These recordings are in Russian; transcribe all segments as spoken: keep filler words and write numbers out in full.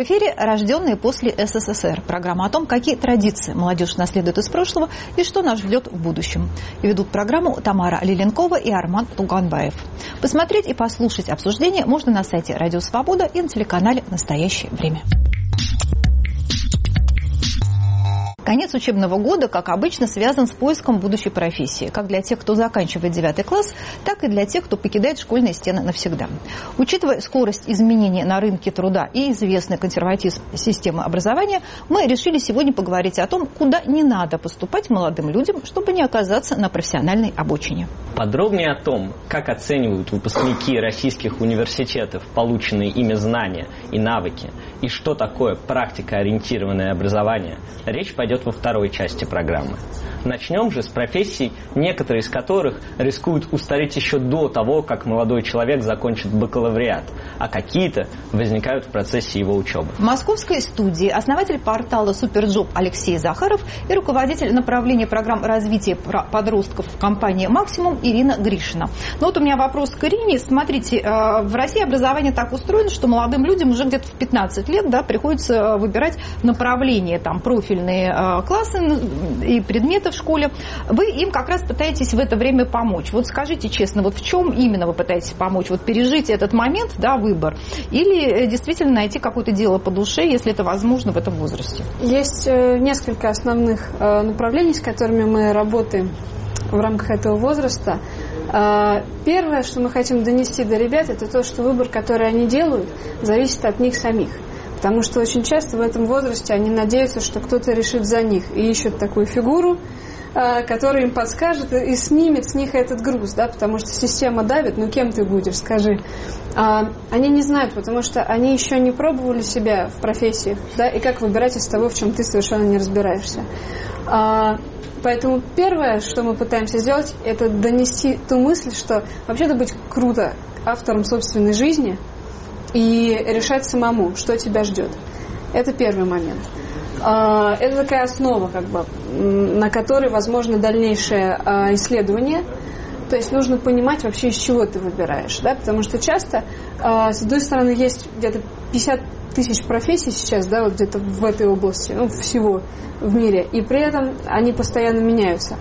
В эфире «Рожденные после СССР». Программа о том, какие традиции молодежь наследует из прошлого и что нас ждет в будущем. И ведут программу Тамара Лиленкова и Арман Туганбаев. Посмотреть и послушать обсуждение можно на сайте Радио Свобода и на телеканале «Настоящее время». Конец учебного года, как обычно, связан с поиском будущей профессии, как для тех, кто заканчивает девятый класс, так и для тех, кто покидает школьные стены навсегда. Учитывая скорость изменений на рынке труда и известный консерватизм системы образования, мы решили сегодня поговорить о том, куда не надо поступать молодым людям, чтобы не оказаться на профессиональной обочине. Подробнее о том, как оценивают выпускники российских университетов полученные ими знания и навыки, и что такое практикоориентированное образование, речь пойдет во второй части программы. Начнем же с профессий, некоторые из которых рискуют устареть еще до того, как молодой человек закончит бакалавриат, а какие-то возникают в процессе его учебы. В московской студии основатель портала «Суперджоп» Алексей Захаров и руководитель направления программ развития подростков в компании «Максимум» Ирина Гришина. Но вот у меня вопрос к Ирине. Смотрите, в России образование так устроено, что молодым людям уже где-то в пятнадцать лет да, приходится выбирать направления, там, профильные классы и предметы в школе. Вы им как раз пытаетесь в это время помочь. Вот скажите честно, вот в чем именно вы пытаетесь помочь? Вот пережить этот момент, да, выбор, или действительно найти какое-то дело по душе, если это возможно в этом возрасте? Есть несколько основных направлений, с которыми мы работаем в рамках этого возраста. Первое, что мы хотим донести до ребят, это то, что выбор, который они делают, зависит от них самих. Потому что очень часто в этом возрасте они надеются, что кто-то решит за них и ищут такую фигуру, которая им подскажет и снимет с них этот груз, да, потому что система давит, ну кем ты будешь, скажи. Они не знают, потому что они еще не пробовали себя в профессиях, да, и как выбирать из того, в чем ты совершенно не разбираешься. Поэтому первое, что мы пытаемся сделать, это донести ту мысль, что вообще-то быть круто автором собственной жизни и решать самому, что тебя ждет. Это первый момент. Это такая основа, как бы, на которой возможно дальнейшее исследование. То есть нужно понимать вообще, из чего ты выбираешь. Да? Потому что часто, с одной стороны, есть где-то пятьдесят тысяч профессий сейчас, да, вот где-то в этой области, ну, всего в мире, и при этом они постоянно меняются.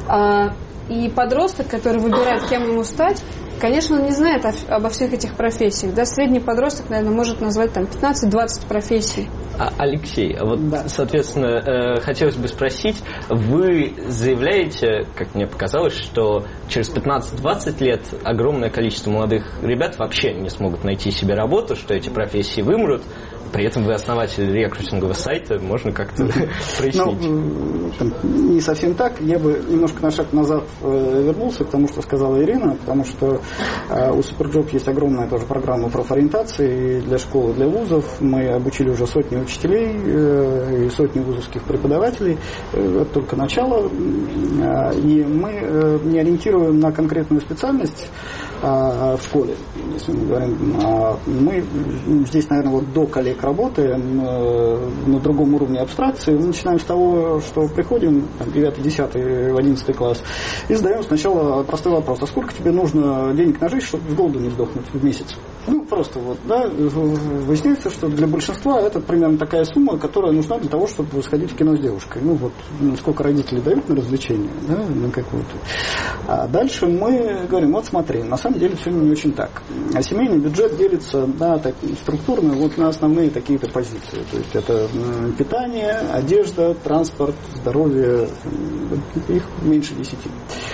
И подросток, который выбирает, кем ему стать, конечно, он не знает обо всех этих профессиях. Да? Средний подросток, наверное, может назвать там пятнадцать-двадцать профессий. А, Алексей, вот, да. соответственно, э, хотелось бы спросить, вы заявляете, как мне показалось, что через пятнадцать-двадцать лет огромное количество молодых ребят вообще не смогут найти себе работу, что эти профессии вымрут. При этом вы основатель рекрутингового сайта, можно как-то прояснить? Ну, там, не совсем так. Я бы немножко на шаг назад э, вернулся к тому, что сказала Ирина, потому что э, у Суперджоп есть огромная тоже программа профориентации для школ и для вузов. Мы обучили уже сотни учителей э, и сотни вузовских преподавателей. Э, это только начало. Э, и мы э, не ориентируем на конкретную специальность э, в школе, если мы говорим. Э, мы здесь, наверное, вот до коллег работаем на другом уровне абстракции. Мы начинаем с того, что приходим девятый, десятый, одиннадцатый класс и задаем сначала простой вопрос: а сколько тебе нужно денег на жизнь, чтобы с голоду не сдохнуть в месяц? Ну, просто вот, да, выясняется, что для большинства это примерно такая сумма, которая нужна для того, чтобы сходить в кино с девушкой. Ну, вот, сколько родители дают на развлечения, да, на какую-то. А дальше мы говорим: вот смотри, на самом деле все не очень так. А семейный бюджет делится, да, так, структурно вот на основные такие-то позиции. То есть это питание, одежда, транспорт, здоровье, их меньше десяти.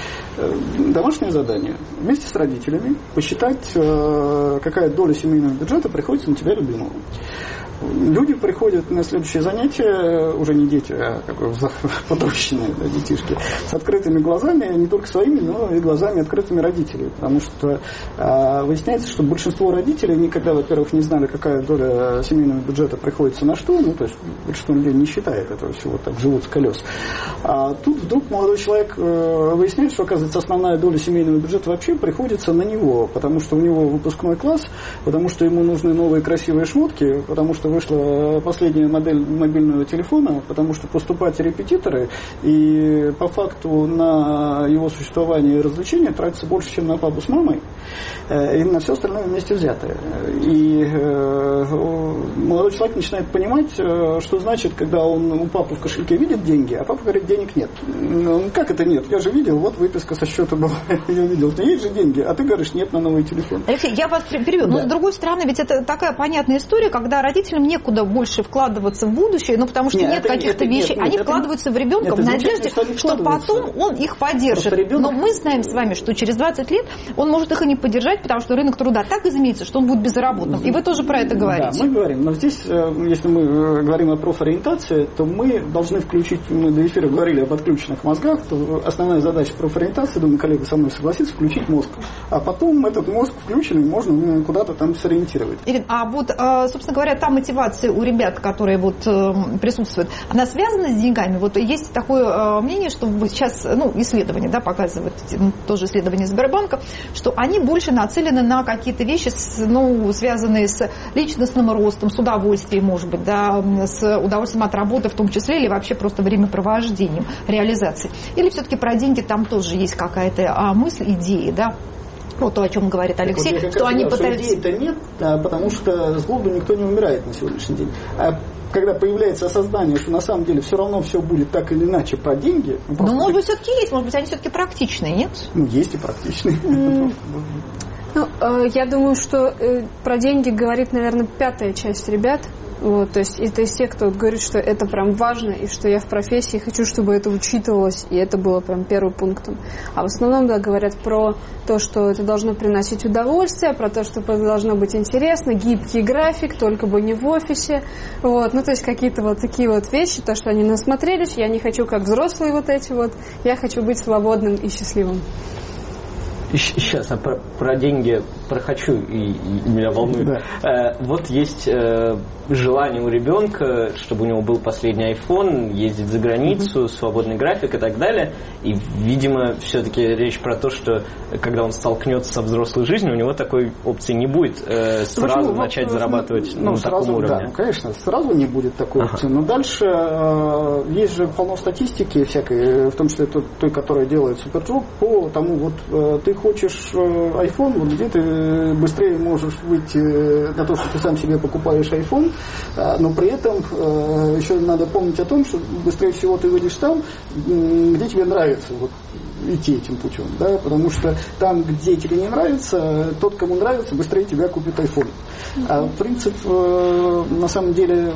Домашнее задание: вместе с родителями посчитать, какая доля семейного бюджета приходится на тебя любимого. Люди приходят на следующее занятие, уже не дети, а как бы подрощенные, да, детишки, с открытыми глазами, не только своими, но и глазами открытыми родителей. Потому что э, выясняется, что большинство родителей никогда, во-первых, не знали, какая доля семейного бюджета приходится на что, ну, то есть большинство людей не считает этого всего, так живут с колес. А тут вдруг молодой человек э, выясняет, что, оказывается, основная доля семейного бюджета вообще приходится на него, потому что у него выпускной класс, потому что ему нужны новые красивые шмотки, потому что вышла последняя модель мобильного телефона, потому что поступают репетиторы, и по факту на его существование и развлечения тратится больше, чем на папу с мамой, и на все остальное вместе взятое. И молодой человек начинает понимать, что значит, когда он у папы в кошельке видит деньги, а папа говорит, денег нет. Ну, как это нет? Я же видел, вот выписка со счета была, я видел, что есть же деньги, а ты говоришь, нет, на новый телефон. Алексей, я вас перебью, да. Но с другой стороны, ведь это такая понятная история, когда родителям некуда больше вкладываться в будущее, ну потому что нет, нет каких-то вещей, нет, они нет, вкладываются это, в ребенка в надежде, что, что потом он их поддержит. Ребенок... Но мы знаем с вами, что через двадцать лет он может их и не поддержать, потому что рынок труда так изменится, что он будет безработным. И вы тоже про это говорите. Да, мы говорим, но здесь, если мы говорим о профориентации, то мы должны включить, мы до эфира говорили об отключенных мозгах, то основная задача профориентации, думаю, коллега со мной согласится, включить мозг. А потом этот мозг включенный можно куда-то там сориентировать. Ирина, а вот, собственно говоря, та мотивация у ребят, которые вот присутствуют, она связана с деньгами? Вот есть такое мнение, что сейчас, ну, исследование, да, показывает, тоже исследование Сбербанка, что они больше нацелены на какие-то вещи, ну, связанные с личностным ростом, с удовольствием, может быть, да, с удовольствием от работы в том числе, или вообще просто времяпровождением, реализацией. Или все-таки про деньги там тоже есть какая-то а, мысль, идея, да? Вот то, о чем говорит Алексей, вот что они пытаются... Что идей-то нет, да, потому что с голоду никто не умирает на сегодняшний день. А когда появляется осознание, что на самом деле все равно все будет так или иначе про деньги... Ну, просто... может быть, все-таки есть, может быть, они все-таки практичные, нет? Ну, есть и практичные. Mm. Ну, э, я думаю, что э, про деньги говорит, наверное, пятая часть ребят. Вот, то есть это из тех, кто вот говорит, что это прям важно, и что я в профессии хочу, чтобы это учитывалось, и это было прям первым пунктом. А в основном, да, говорят про то, что это должно приносить удовольствие, про то, что это должно быть интересно, гибкий график, только бы не в офисе. Вот, ну, то есть какие-то вот такие вот вещи, то, что они насмотрелись, я не хочу как взрослые вот эти вот, я хочу быть свободным и счастливым. Сейчас, а про, про деньги, про хочу, и, и меня волнует. Да. Э, вот есть э, желание у ребенка, чтобы у него был последний iPhone, ездить за границу, mm-hmm. свободный график и так далее. И, видимо, все-таки речь про то, что когда он столкнется со взрослой жизнью, у него такой опции не будет э, сразу Почему? начать вот, зарабатывать ну, на сразу, таком уровне. Да, конечно, сразу не будет такой ага. опции. Но дальше э, есть же полно статистики всякой, в том числе той, той которая делает Суперджоп, по тому, вот э, ты хочешь iPhone, вот где ты быстрее можешь выйти на то, что ты сам себе покупаешь iPhone, но при этом еще надо помнить о том, что быстрее всего ты выйдешь там, где тебе нравится вот, идти этим путем, да, потому что там, где тебе не нравится, тот, кому нравится, быстрее тебя купит iPhone. А принцип, на самом деле,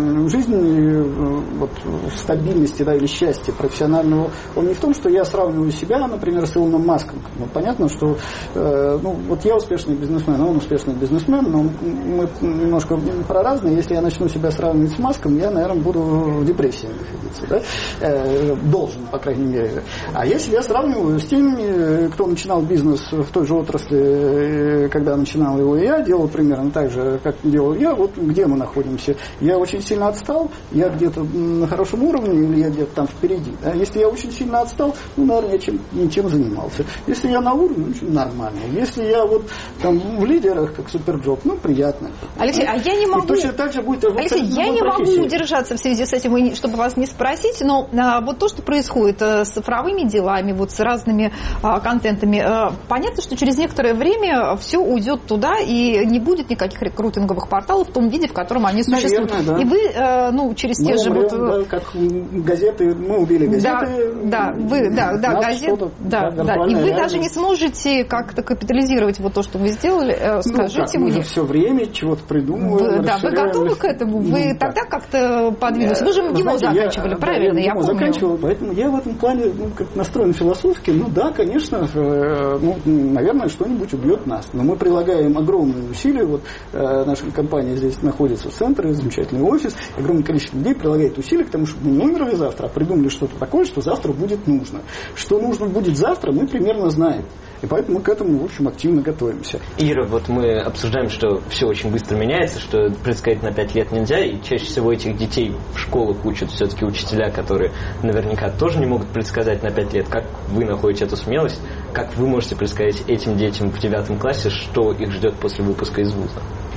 жизни, вот, стабильности, да, или счастья профессионального, он не в том, что я сравниваю себя, например, с Илоном Маском. Ну, понятно, что ну, вот я успешный бизнесмен, а он успешный бизнесмен, но мы немножко про разные. Если я начну себя сравнивать с Маском, я, наверное, буду в депрессии находиться, да? Должен, по крайней мере. А я себя сравниваю с теми, кто начинал бизнес в той же отрасли, когда начинал его и я, делал примерно так же, как делал я. Вот где мы находимся. Я очень сильно отстал, я где-то на хорошем уровне, или я где-то там впереди. Да? Если я очень сильно отстал, ну, наверное, я чем, ничем занимался. Если я на уровне, ну, нормально. Если я вот там в лидерах, как Суперджоп, ну, приятно. Алексей, а я не могу... И точно так же будет Алексей, я не профессии. могу удержаться в связи с этим, чтобы вас не спросить, но а, вот то, что происходит а, с цифровыми делами, вот с разными а, контентами, а, понятно, что через некоторое время все уйдет туда, и не будет никаких рекрутинговых порталов в том виде, в котором они существуют. Наверное, да. И вы, а, ну, через мы те же... Умрем, Вот, да, как газеты, мы убили газеты. Да, да, вы, да, да, газеты. Да, да, и вы реальность. даже не сможете как-то капитализировать вот то, что вы сделали. Скажите ну, как, мы мне. же все время чего-то придумываем. Вы, да, вы готовы к этому? Вы ну, тогда как-то подвинулись? Вы же МГИМО заканчивали, я, правильно? Я, я помню. заканчивал, поэтому я в этом плане ну, как настроен философски. Ну да, конечно, э, ну, наверное, что-нибудь убьет нас. Но мы прилагаем огромные усилия. Вот э, наша компания здесь находится в центре, замечательный офис. Огромное количество людей прилагает усилия к тому, чтобы мы не умерли завтра, а придумали что-то такое, что завтра будет нужно. Что нужно будет завтра, мы примерно знаем. И поэтому мы к этому, в общем, активно готовимся. Ира, вот мы обсуждаем, что все очень быстро меняется, что предсказать на пять лет нельзя, и чаще всего этих детей в школах учат все-таки учителя, которые наверняка тоже не могут предсказать на пять лет. Как вы находите эту смелость? Как вы можете предсказать этим детям в девятом классе, что их ждет после выпуска из вуза?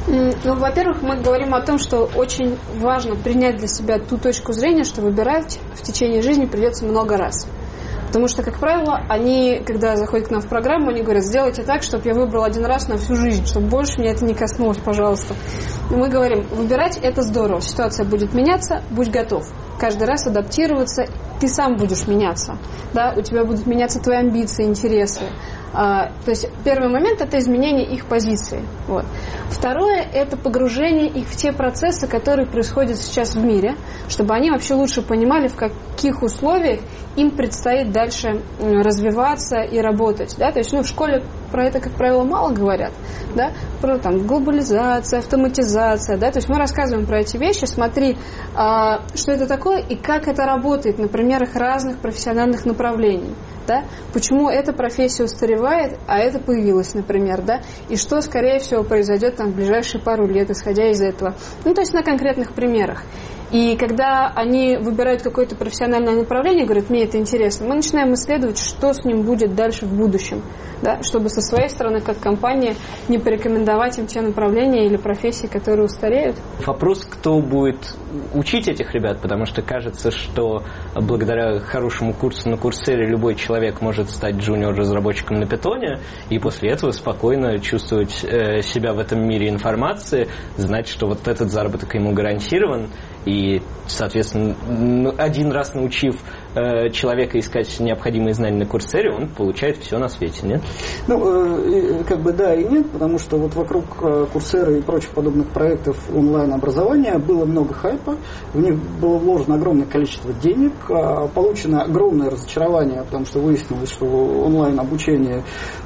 Ну, во-первых, мы говорим о том, что очень важно принять для себя ту точку зрения, что выбирать в течение жизни придется много раз. Потому что, как правило, они, когда заходят к нам в программу, они говорят: сделайте так, чтобы я выбрал один раз на всю жизнь, чтобы больше меня это не коснулось, пожалуйста. И мы говорим: выбирать это здорово, ситуация будет меняться, будь готов. Каждый раз адаптироваться, ты сам будешь меняться. Да? У тебя будут меняться твои амбиции, интересы. А, то есть первый момент – это изменение их позиции. Вот. Второе – это погружение их в те процессы, которые происходят сейчас в мире, чтобы они вообще лучше понимали, в каких условиях им предстоит дальше развиваться и работать. Да? То есть ну, в школе про это, как правило, мало говорят. Да? Про там, глобализация, автоматизация. Да? То есть мы рассказываем про эти вещи. Смотри, а, что это такое и как это работает на примерах разных профессиональных направлений. Да? Почему эта профессия устаревает, а это появилась, например, да? И что, скорее всего, произойдет там в ближайшие пару лет, исходя из этого. Ну, то есть на конкретных примерах. И когда они выбирают какое-то профессиональное направление, говорят: мне это интересно, мы начинаем исследовать, что с ним будет дальше в будущем, да? Чтобы со своей стороны, как компания, не порекомендовать им те направления или профессии, которые устареют. Вопрос, кто будет учить этих ребят, потому что кажется, что благодаря хорошему курсу на Курсере любой человек может стать джуниор-разработчиком на питоне и после этого спокойно чувствовать э, себя в этом мире информации, знать, что вот этот заработок ему гарантирован. И, соответственно, один раз научив э, человека искать необходимые знания на Курсере, он получает все на свете, нет? Ну, э, как бы да и нет, потому что вот вокруг Курсера и прочих подобных проектов онлайн-образования было много хайпа, в них было вложено огромное количество денег, получено огромное разочарование, потому что выяснилось, что онлайн-обучение,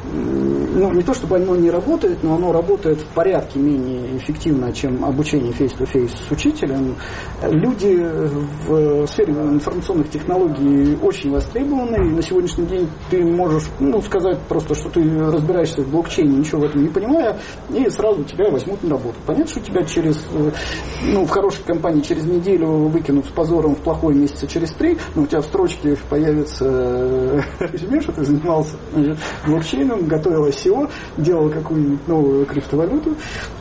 ну, не то чтобы оно не работает, но оно работает в порядке менее эффективно, чем обучение face-to-face с учителем. Люди в сфере информационных технологий очень востребованы, и на сегодняшний день ты можешь ну, сказать просто, что ты разбираешься в блокчейне, ничего в этом не понимая, и сразу тебя возьмут на работу. Понятно, что тебя через, ну, в хорошей компании через неделю выкинут с позором, в плохой месяца через три, но у тебя в строчке появится резюме, что ты занимался блокчейном, готовил ай си о, делал какую-нибудь новую криптовалюту,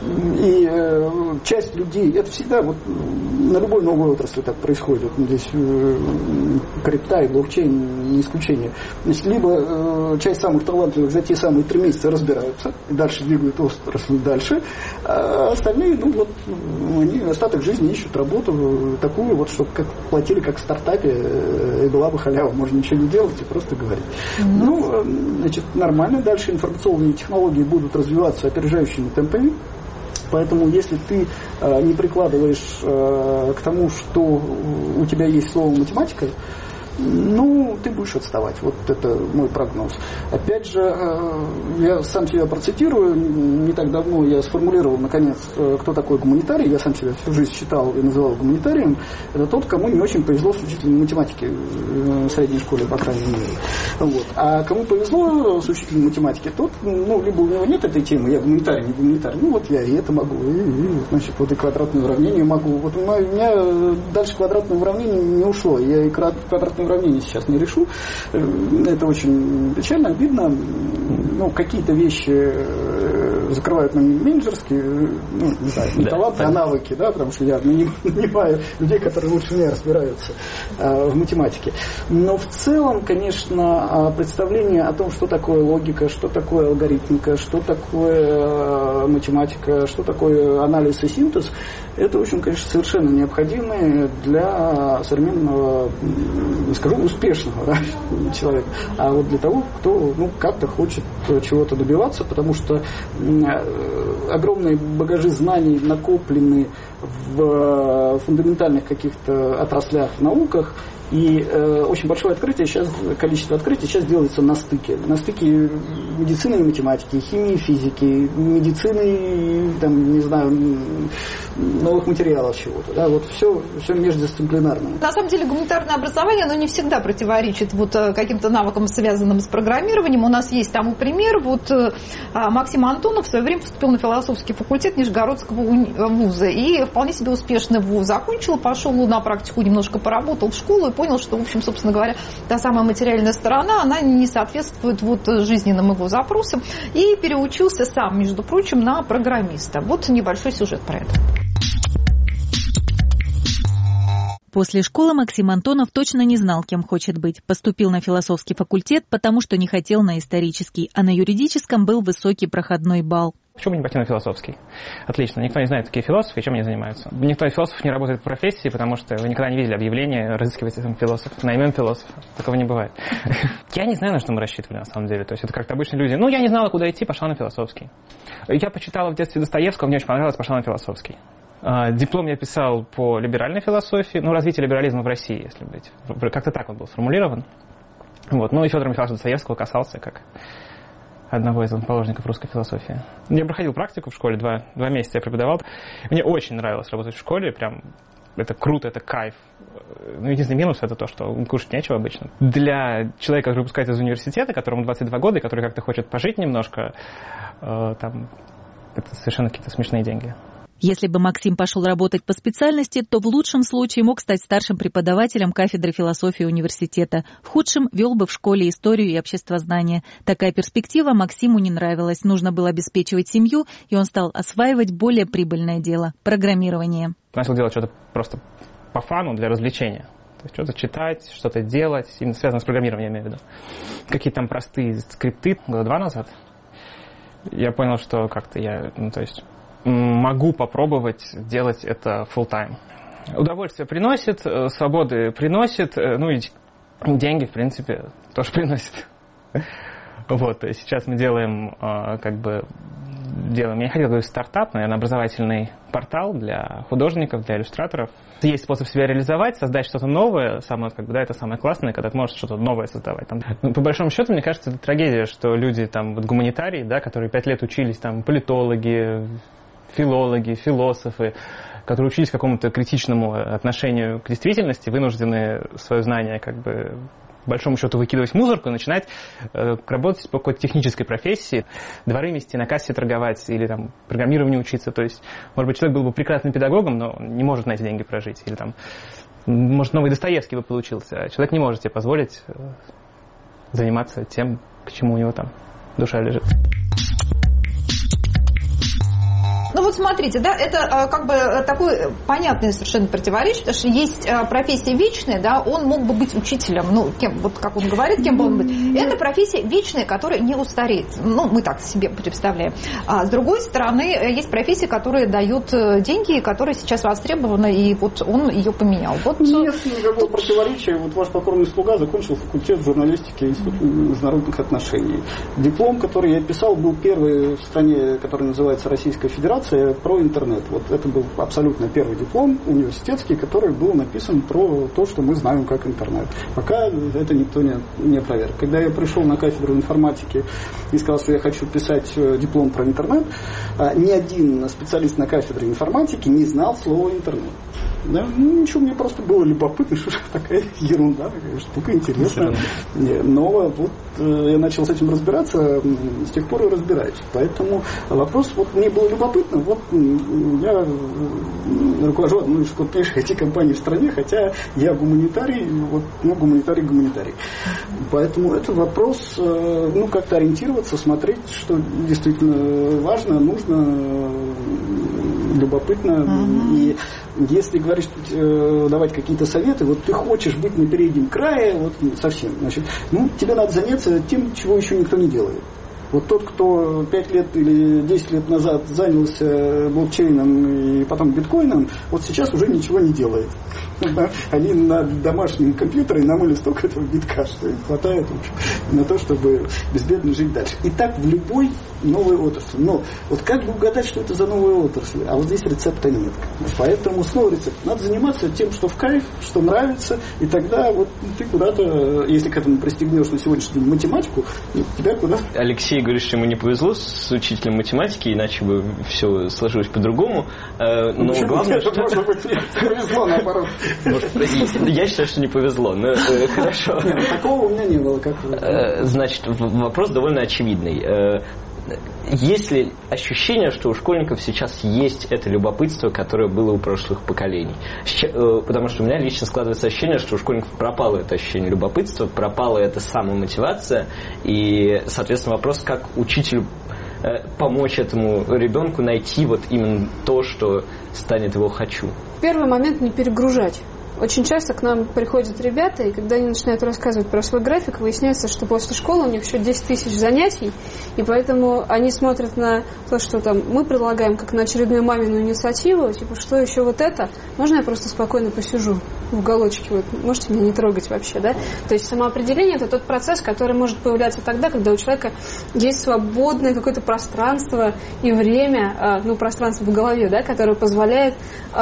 и э, часть людей, это всегда вот на любой новой отрасли так происходит. Здесь э, крипта и блокчейн не исключение. Значит, либо э, часть самых талантливых за те самые три месяца разбираются и дальше двигают отрасль дальше, а остальные, ну вот, они остаток жизни ищут работу такую вот, чтобы как платили как в стартапе, э, и была бы халява, можно ничего не делать и просто говорить. Mm-hmm. Ну, э, значит, нормально. Дальше информационные технологии будут развиваться опережающими темпами. Поэтому, если ты э, не прикладываешь э, к тому, что у тебя есть слово математика, ну, ты будешь отставать. Вот это мой прогноз. Опять же, я сам себя процитирую. Не так давно я сформулировал, наконец, кто такой гуманитарий. Я сам себя всю жизнь считал и называл гуманитарием. Это тот, кому не очень повезло с учителем математики в средней школе, по крайней мере. Вот. А кому повезло с учителем математики, тот, ну, либо у него нет этой темы, я гуманитарий, не гуманитарий. Ну, вот я и это могу. И, и, значит, вот и квадратное уравнение могу. Вот у меня дальше квадратное уравнение не ушло. Я и квадратное уравнение сейчас не решу. Это очень печально, обидно. Ну, какие-то вещи закрывают на менеджерские, ну, не знаю, не да, таланты, а навыки, да, потому что я нанимаю людей, которые лучше меня разбираются в математике. Но в целом, конечно, представление о том, что такое логика, что такое алгоритмика, что такое математика, что такое анализ и синтез, это, в общем, конечно, совершенно необходимое для современного, не скажу, успешного, да, человека, а вот для того, кто, ну, как-то хочет чего-то добиваться, потому что огромные багажи знаний накоплены в фундаментальных каких-то отраслях, в науках. И э, очень большое открытие сейчас, количество открытий сейчас делается на стыке. На стыке медицины и математики, химии и физики, медицины, там, не знаю, новых материалов чего-то. Да, вот все, все междисциплинарное. На самом деле гуманитарное образование, оно не всегда противоречит вот каким-то навыкам, связанным с программированием. У нас есть тому пример. Вот Максим Антонов в свое время поступил на философский факультет Нижегородского вуза. И вполне себе успешный вуз закончил, пошел на практику, немножко поработал в школу и понял, что, в общем, собственно говоря, та самая материальная сторона, она не соответствует вот жизненным его запросам, и переучился сам, между прочим, на программиста. Вот небольшой сюжет про это. После школы Максим Антонов точно не знал, кем хочет быть. Поступил на философский факультет, потому что не хотел на исторический, а на юридическом был высокий проходной балл. Почему бы не пойти на философский? Отлично. Никто не знает, какие философы и чем они занимаются. Никто из философов не работает в профессии, потому что вы никогда не видели объявление «разыскивайте там философ». Наймем философа. Такого не бывает. Я не знаю, на что мы рассчитывали, на самом деле. То есть это как-то обычные люди. Ну, я не знала, куда идти, пошла на философский. Я почитала в детстве Достоевского, мне очень понравилось, пошла на философский. Диплом я писал по либеральной философии, ну, развитие либерализма в России, если быть. Как-то так он был сформулирован. Вот. Ну, и Федора Михайловича Достоевского касался как одного из основоположников русской философии. Я проходил практику в школе, два, два месяца я преподавал. Мне очень нравилось работать в школе, прям это круто, это кайф. Ну, единственный минус — это то, что кушать нечего обычно. Для человека, который выпускается из университета, которому двадцать два года, и который как-то хочет пожить немножко, э, там, это совершенно какие-то смешные деньги. Если бы Максим пошел работать по специальности, то в лучшем случае мог стать старшим преподавателем кафедры философии университета. В худшем вел бы в школе историю и обществознание. Такая перспектива Максиму не нравилась. Нужно было обеспечивать семью, и он стал осваивать более прибыльное дело – программирование. Начал делать что-то просто по фану, для развлечения. То есть что-то читать, что-то делать, именно связано с программированием, я имею в виду. Какие-то там простые скрипты года два назад. Я понял, что как-то я, ну то есть... могу попробовать делать это full-time. Удовольствие приносит, свободы приносит, ну и деньги, в принципе, тоже приносит. Вот, сейчас мы делаем, как бы, делаем, я не хотел говорить стартап, наверное, образовательный портал для художников, для иллюстраторов. Есть способ себя реализовать, создать что-то новое, самое, как бы, да, это самое классное, когда ты можешь что-то новое создавать. Там, ну, по большому счету, мне кажется, это трагедия, что люди, там, вот, гуманитарии, да, которые пять лет учились, там, политологи, филологи, философы, которые учились какому-то критичному отношению к действительности, вынуждены свое знание, как бы, по большому счету, выкидывать в мусорку и начинать э, работать по какой-то технической профессии, дворы мести, на кассе торговать или там программированию учиться. То есть, может быть, человек был бы прекрасным педагогом, но не может на эти деньги прожить. Или там, может, новый Достоевский бы получился. А человек не может себе позволить э, заниматься тем, к чему у него там душа лежит. Ну вот смотрите, да, это как бы такое понятное совершенно противоречие, потому что есть профессия вечная, да, он мог бы быть учителем, ну, кем, вот как он говорит, кем бы он быть. Это профессия вечная, которая не устареет. Ну, мы так себе представляем. А с другой стороны, есть профессия, которая дает деньги, которая сейчас востребована, и вот он ее поменял. Вот, нет никакого тут... противоречия. Вот ваш покорный слуга закончил факультет журналистики Института международных отношений. Диплом, который я писал, был первый в стране, который называется Российская Федерация, про интернет. Вот это был абсолютно первый диплом университетский, который был написан про то, что мы знаем как интернет. Пока это никто не, не опроверг. Когда я пришел на кафедру информатики и сказал, что я хочу писать диплом про интернет, ни один специалист на кафедре информатики не знал слова интернет. Да? Ну, ничего, мне просто было любопытно, что такая ерунда, такая штука интересная. Но вот я начал с этим разбираться, с тех пор и разбираюсь. Поэтому вопрос, вот мне было любопытно, вот я руковожу одной из крупнейших ай ти-компаний в стране, хотя я гуманитарий, вот, ну, гуманитарий-гуманитарий. Поэтому это вопрос, ну, как-то ориентироваться, смотреть, что действительно важно, нужно, любопытно. Uh-huh. И если говоришь, давать какие-то советы, вот ты хочешь быть на переднем крае, вот совсем, значит, ну, тебе надо заняться тем, чего еще никто не делает. Вот тот, кто пять лет или десять лет назад занялся блокчейном и потом биткоином, вот сейчас уже ничего не делает. Они на домашнем компьютере намыли столько этого битка, что им хватает на то, чтобы безбедно жить дальше. И так в любой новой отрасли. Но вот как бы угадать, что это за новая отрасль? А вот здесь рецепта нет. Поэтому снова рецепт. Надо заниматься тем, что в кайф, что нравится, и тогда вот ты куда-то, если к этому пристегнешь на сегодняшний день математику, тебя куда-то... Алексей говорит, что ему не повезло с учителем математики, иначе бы все сложилось по-другому. Но почему? Главное, что... Может быть, повезло, наоборот. Я считаю, что не повезло, но хорошо. Такого у меня не было. Значит, вопрос довольно очевидный. есть ли ощущение, что у школьников сейчас есть это любопытство, которое было у прошлых поколений? Потому что у меня лично складывается ощущение, что у школьников пропало это ощущение любопытства, пропала эта самомотивация, и, соответственно, вопрос, как учителю помочь этому ребенку найти вот именно то, что станет его «хочу». Первый момент — не перегружать. Очень часто к нам приходят ребята, и когда они начинают рассказывать про свой график, выясняется, что после школы у них еще десять тысяч занятий, и поэтому они смотрят на то, что там мы предлагаем, как на очередную мамину инициативу, типа, что еще вот это? Можно я просто спокойно посижу в уголочке? Вот, можете меня не трогать вообще, да? То есть самоопределение — это тот процесс, который может появляться тогда, когда у человека есть свободное какое-то пространство и время, ну, пространство в голове, да, которое позволяет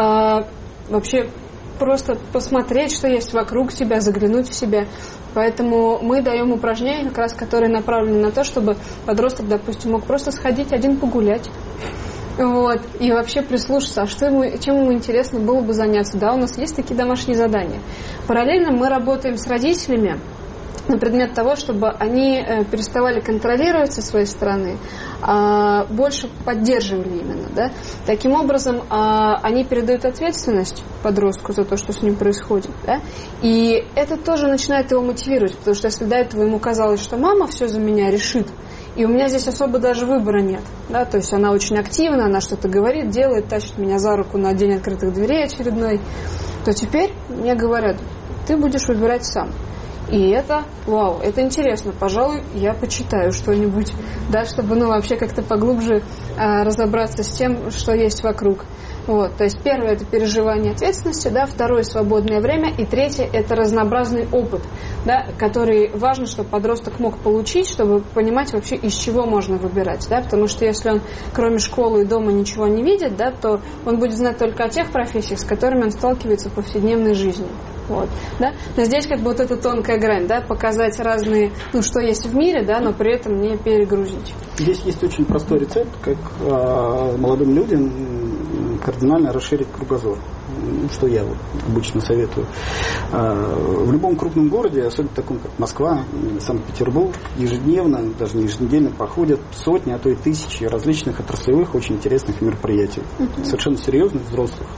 вообще просто посмотреть, что есть вокруг тебя, заглянуть в себя. Поэтому мы даем упражнения, как раз которые направлены на то, чтобы подросток, допустим, мог просто сходить один погулять. Вот, и вообще прислушаться, а что ему, чем ему интересно было бы заняться. Да, у нас есть такие домашние задания. Параллельно мы работаем с родителями на предмет того, чтобы они переставали контролировать со своей стороны, а больше поддерживали именно. Да? Таким образом, они передают ответственность подростку за то, что с ним происходит. Да? И это тоже начинает его мотивировать, потому что если до этого ему казалось, что мама все за меня решит, и у меня здесь особо даже выбора нет. Да? То есть она очень активна, она что-то говорит, делает, тащит меня за руку на день открытых дверей очередной, то теперь мне говорят, ты будешь выбирать сам. И это, вау, это интересно. Пожалуй, я почитаю что-нибудь, да, чтобы, ну, вообще как-то поглубже а, разобраться с тем, что есть вокруг. Вот, то есть первое — это переживание ответственности, да, второе — свободное время, и третье — это разнообразный опыт, да, который важно, чтобы подросток мог получить, чтобы понимать вообще, из чего можно выбирать, да, потому что если он кроме школы и дома ничего не видит, да, то он будет знать только о тех профессиях, с которыми он сталкивается в повседневной жизни. Вот, да? Но здесь как бы вот эта тонкая грань, да, показать разные, ну, что есть в мире, да, но при этом не перегрузить. Здесь есть очень простой рецепт, как э, молодым людям кардинально расширить кругозор, что я вот обычно советую. Э, в любом крупном городе, особенно таком, как Москва, Санкт-Петербург, ежедневно, даже не еженедельно, проходят сотни, а то и тысячи различных отраслевых очень интересных мероприятий, uh-huh. совершенно серьезных, взрослых.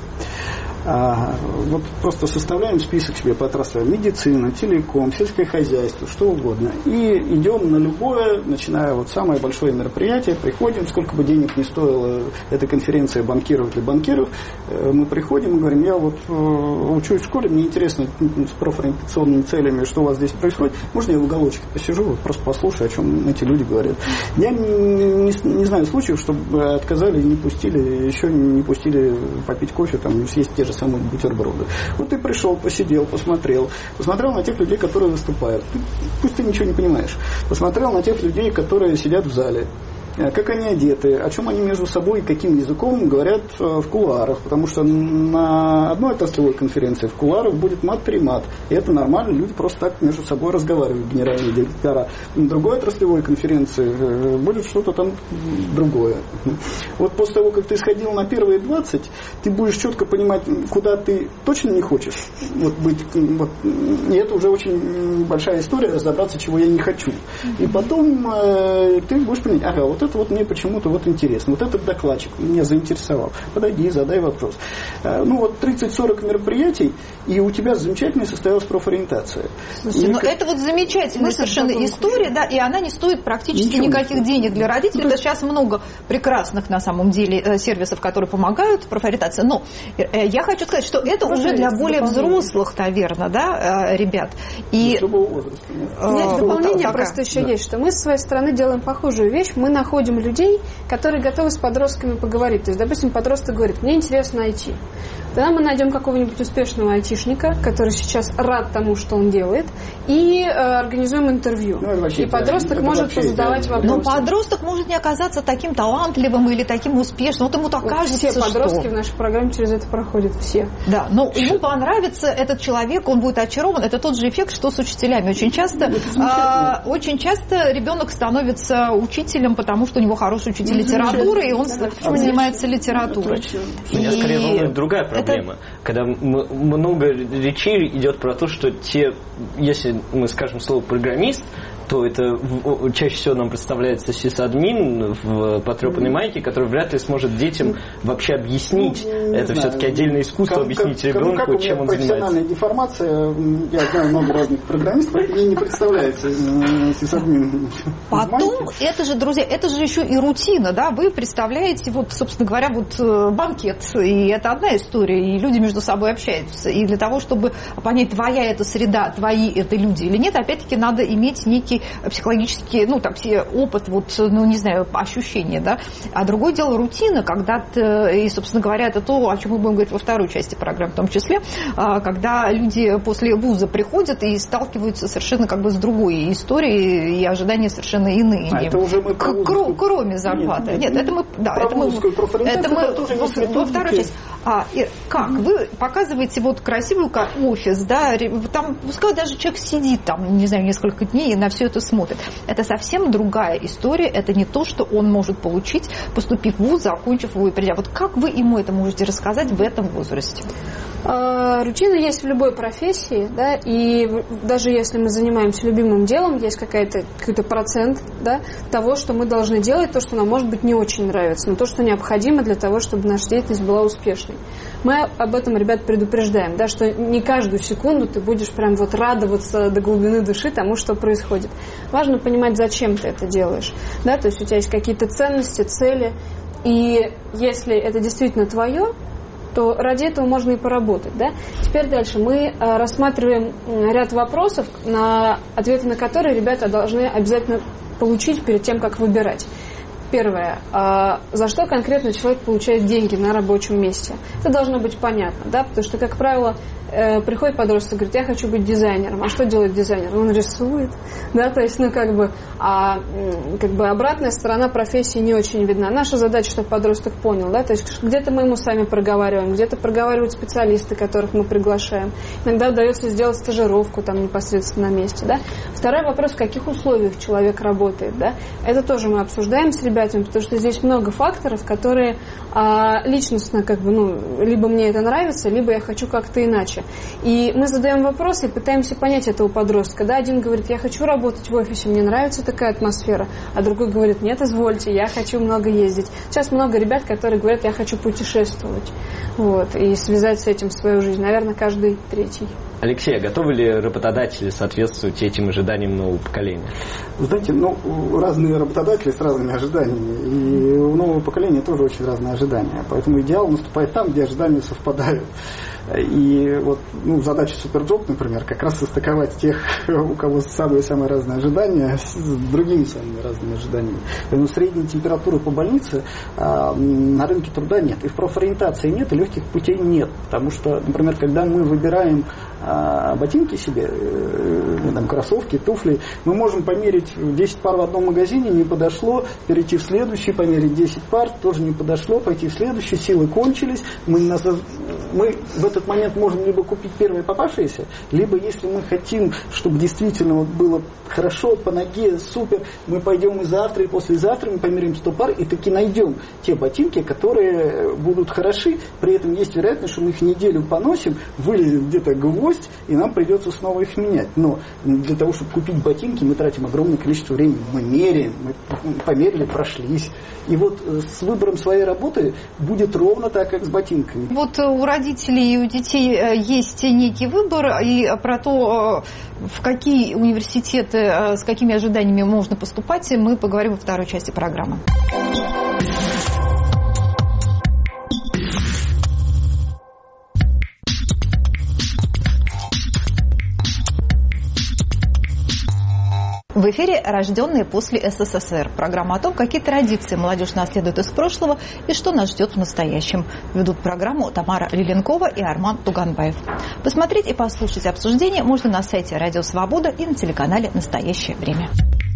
А, вот просто составляем список себе по отраслям: медицина, телеком, сельское хозяйство, что угодно. И идем на любое, начиная вот самое большое мероприятие, приходим, сколько бы денег ни стоила эта конференция банкиров для банкиров, мы приходим и говорим: я вот учусь в школе, мне интересно с профориентационными целями, что у вас здесь происходит, можно я в уголочке посижу, вот просто послушаю, о чем эти люди говорят. Я не, не, не знаю случаев, чтобы отказали и не пустили, еще не пустили попить кофе, там, съесть те же самые бутерброды. Вот ты пришел, посидел, посмотрел, посмотрел на тех людей, которые выступают. Пусть ты ничего не понимаешь. Посмотрел на тех людей, которые сидят в зале. Как они одеты, о чем они между собой, каким языком говорят в кулуарах, потому что на одной отраслевой конференции в кулуарах будет мат-примат, и это нормально, люди просто так между собой разговаривают, генеральные директора. На другой отраслевой конференции будет что-то там другое. Вот после того, как ты сходил на первые двадцать, ты будешь четко понимать, куда ты точно не хочешь вот, быть. Вот, и это уже очень большая история, разобраться, чего я не хочу. И потом э, ты будешь понимать, ага, вот это вот мне почему-то вот интересно, вот этот докладчик меня заинтересовал. Подойди, задай вопрос. Ну вот тридцать-сорок мероприятий, и у тебя замечательная состоялась профориентация. Слушайте, ну это вот замечательная совершенно история, да, и она не стоит практически Ничего никаких денег для родителей. Ну, да, сейчас много прекрасных на самом деле сервисов, которые помогают в профориентации. Но я хочу сказать, что это Тоже уже для более взрослых, наверное, да, ребят. И с любого возраста. Нет, дополнение вот просто еще да. есть, что мы с своей стороны делаем похожую вещь. Мы находим людей, которые готовы с подростками поговорить. То есть, допустим, подросток говорит: мне интересно ай ти. Тогда мы найдем какого-нибудь успешного айтишника, который сейчас рад тому, что он делает, и э, организуем интервью. Ну, и подросток может позадавать вопросы. Но подросток может не оказаться таким талантливым или таким успешным. Вот ему так вот кажется, все подростки что... в нашей программе через это проходят, все. Да, но ему понравится этот человек, он будет очарован. Это тот же эффект, что с учителями. Очень часто, а, очень часто ребенок становится учителем, потому что у него хороший учитель литературы, и он да, занимается литературой. Меня скорее волнует другая проблема. Это... Когда много речей идет про то, что те, если мы скажем слово программист, то это в, чаще всего нам представляется сисадмин в потрепанной майке, который вряд ли сможет детям вообще объяснить. Ну, это знаю. Все-таки отдельное искусство, как, объяснить как, ребенку, как чем он занимается. Профессиональная деформация, я знаю много разных программистов, мне не представляется сисадмин. Потом, это же, друзья, это же еще и рутина, да, вы представляете, вот, собственно говоря, вот банкет, и это одна история, и люди между собой общаются, и для того, чтобы понять, твоя это среда, твои это люди или нет, опять-таки надо иметь некий психологический, ну, там, опыт, вот, ну, не знаю, ощущения, да, а другое дело рутина, когда ты, и, собственно говоря, это то, о чем мы будем говорить во второй части программы в том числе, когда люди после вуза приходят и сталкиваются совершенно как бы с другой историей, и ожидания совершенно иные. А это уже мы К- кр- кроме зарплаты. Нет, нет, нет, это мы, да, это мы, это мы это во, во второй части. А, и, как? Вы показываете вот красивый офис, да, там, пускай даже человек сидит там, не знаю, несколько дней и на все это смотрит. Это совсем другая история, это не то, что он может получить, поступив в вуз, закончив его и придя. Вот как вы ему это можете рассказать в этом возрасте? А, рутина есть в любой профессии, да, и даже если мы занимаемся любимым делом, есть какая-то, какой-то процент, да, того, что мы должны делать, то, что нам, может быть, не очень нравится, но то, что необходимо для того, чтобы наша деятельность была успешной. Мы об этом, ребят, предупреждаем, да, что не каждую секунду ты будешь прям вот радоваться до глубины души тому, что происходит. Важно понимать, зачем ты это делаешь, да, то есть у тебя есть какие-то ценности, цели, и если это действительно твое, то ради этого можно и поработать. Да? Теперь дальше. Мы а, рассматриваем ряд вопросов, на ответы на которые ребята должны обязательно получить перед тем, как выбирать. Первое. А, за что конкретно человек получает деньги на рабочем месте? Это должно быть понятно, да? Потому что, как правило, э, приходит подросток и говорит, я хочу быть дизайнером. А что делает дизайнер? Он рисует, да, то есть, ну, как бы, а, как бы обратная сторона профессии не очень видна. Наша задача, чтобы подросток понял, да, то есть где-то мы ему сами проговариваем, где-то проговаривают специалисты, которых мы приглашаем. Иногда удается сделать стажировку там непосредственно на месте, да. Второй вопрос, в каких условиях человек работает, да. Это тоже мы обсуждаем с ребятами, потому что здесь много факторов, которые а, личностно, как бы, ну, либо мне это нравится, либо я хочу как-то иначе. И мы задаем вопросы и пытаемся понять этого подростка. Да, один говорит, я хочу работать в офисе, мне нравится такая атмосфера, а другой говорит, нет, извольте, я хочу много ездить. Сейчас много ребят, которые говорят, я хочу путешествовать, вот, и связать с этим свою жизнь. Наверное, каждый третий. Алексей, а готовы ли работодатели соответствовать этим ожиданиям нового поколения? Знаете, ну, разные работодатели с разными ожиданиями. И у нового поколения тоже очень разные ожидания. Поэтому идеал наступает там, где ожидания совпадают. И вот, ну, задача Суперджоп, например, как раз состыковать тех, у кого самые-самые разные ожидания, с другими самыми разными ожиданиями. Поэтому средней температуры по больнице а, на рынке труда нет. И в профориентации нет, и легких путей нет. Потому что, например, когда мы выбираем а, ботинки себе, э, там, кроссовки, туфли, мы можем померить десять пар в одном магазине, не подошло, перейти в следующий, померить десять пар, тоже не подошло, пойти в следующий, силы кончились, мы, мы в этот момент можем либо купить первое попавшееся, либо, если мы хотим, чтобы действительно вот было хорошо, по ноге, супер, мы пойдем и завтра, и послезавтра, мы померим сто пар, и таки найдем те ботинки, которые будут хороши, при этом есть вероятность, что мы их неделю поносим, вылезет где-то гвоздь, и нам придется снова их менять. Но для того, чтобы купить ботинки, мы тратим огромное количество времени, мы меряем, мы померили, прошлись. И вот с выбором своей работы будет ровно так, как с ботинками. Вот у родителей и у детей есть некий выбор, и про то, в какие университеты, с какими ожиданиями можно поступать, мы поговорим во второй части программы. В эфире «Рожденные после СССР». Программа о том, какие традиции молодежь наследует из прошлого и что нас ждет в настоящем. Ведут программу Тамара Лиленкова и Арман Туганбаев. Посмотреть и послушать обсуждение можно на сайте «Радио Свобода» и на телеканале «Настоящее время».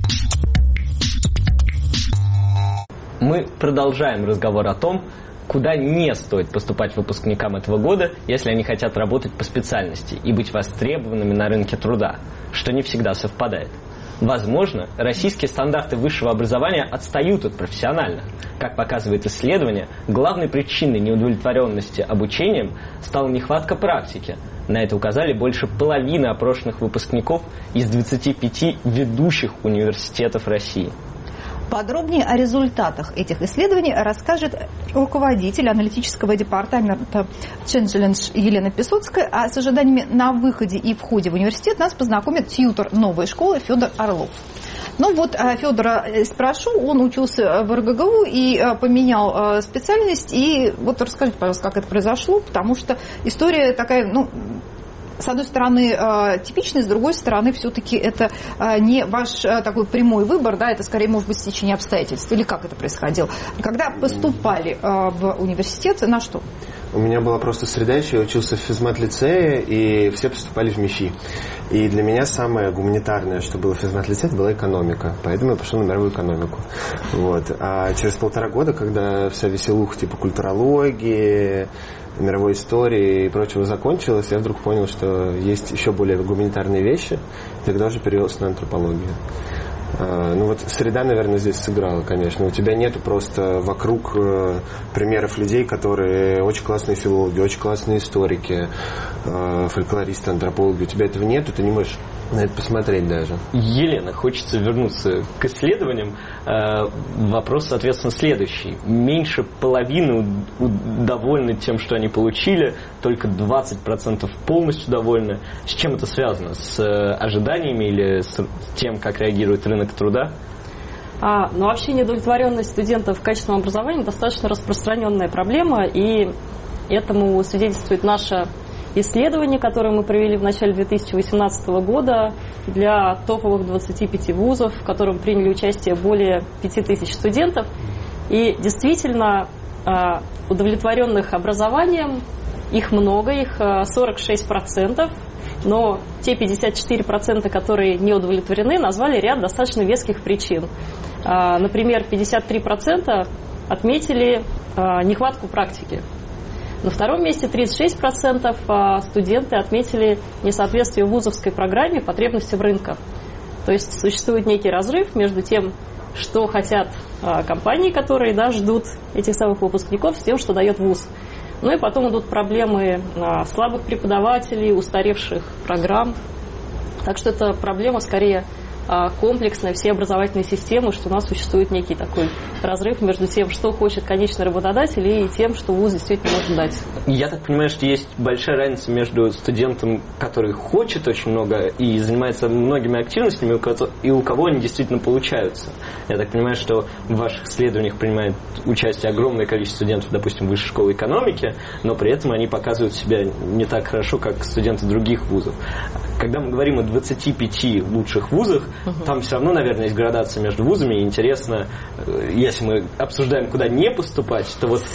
Мы продолжаем разговор о том, куда не стоит поступать выпускникам этого года, если они хотят работать по специальности и быть востребованными на рынке труда, что не всегда совпадает. Возможно, российские стандарты высшего образования отстают от профессиональных. Как показывает исследование, главной причиной неудовлетворенности обучением стала нехватка практики, На это указали больше половины опрошенных выпускников из двадцати пяти ведущих университетов России. Подробнее о результатах этих исследований расскажет руководитель аналитического департамента Challenge Елена Песоцкая, а с ожиданиями на выходе и входе в университет нас познакомит тьютор новой школы Федор Орлов. Ну вот Федора спрошу, он учился в эр гэ гэ у и поменял специальность, и вот расскажите, пожалуйста, как это произошло, потому что история такая, ну, с одной стороны, типичный, с другой стороны, все-таки это не ваш такой прямой выбор, да, это скорее может быть стечение обстоятельств. Или как это происходило? Когда поступали в университет, на что? У меня была просто среда, еще я учился в физмат-лицее, и все поступали в МИФИ. И для меня самое гуманитарное, что было в физмат-лицее, это была экономика. Поэтому я пошел на мировую экономику. Вот. А через полтора года, когда вся веселуха типа культурологии, мировой истории и прочего закончилась, я вдруг понял, что есть еще более гуманитарные вещи. И тогда уже перевелся на антропологию. Ну вот среда, наверное, здесь сыграла, конечно. У тебя нету просто вокруг примеров людей, которые очень классные филологи, очень классные историки, фольклористы, антропологи. У тебя этого нету, ты не можешь на это посмотреть даже. Елена, хочется вернуться к исследованиям. Вопрос, соответственно, следующий. Меньше половины довольны тем, что они получили, только двадцать процентов полностью довольны. С чем это связано? С ожиданиями или с тем, как реагирует рынок труда? А, ну, вообще неудовлетворенность студентов качественным образованием достаточно распространенная проблема, и этому свидетельствует наше исследование, которое мы провели в начале две тысячи восемнадцатого года для топовых двадцати пяти вузов, в котором приняли участие более пяти тысяч студентов. И действительно, удовлетворенных образованием, их много, их сорок шесть процентов, но те пятьдесят четыре процента, которые не удовлетворены, назвали ряд достаточно веских причин. Например, пятьдесят три процента отметили нехватку практики. На втором месте тридцать шесть процентов студенты отметили несоответствие вузовской программе потребностям рынка. То есть существует некий разрыв между тем, что хотят компании, которые, да, ждут этих самых выпускников, с тем, что дает вуз. Ну и потом идут проблемы слабых преподавателей, устаревших программ. Так что это проблема скорее комплексная всей образовательной системы, что у нас существует некий такой разрыв между тем, что хочет конечный работодатель, и тем, что вуз действительно может дать. Я так понимаю, что есть большая разница между студентом, который хочет очень много и занимается многими активностями, и у кого они действительно получаются. Я так понимаю, что в ваших исследованиях принимает участие огромное количество студентов, допустим, высшей школы экономики, но при этом они показывают себя не так хорошо, как студенты других вузов. Когда мы говорим о двадцати пяти лучших вузах, uh-huh. там все равно, наверное, есть градация между вузами. И интересно, если мы обсуждаем, куда не поступать, то вот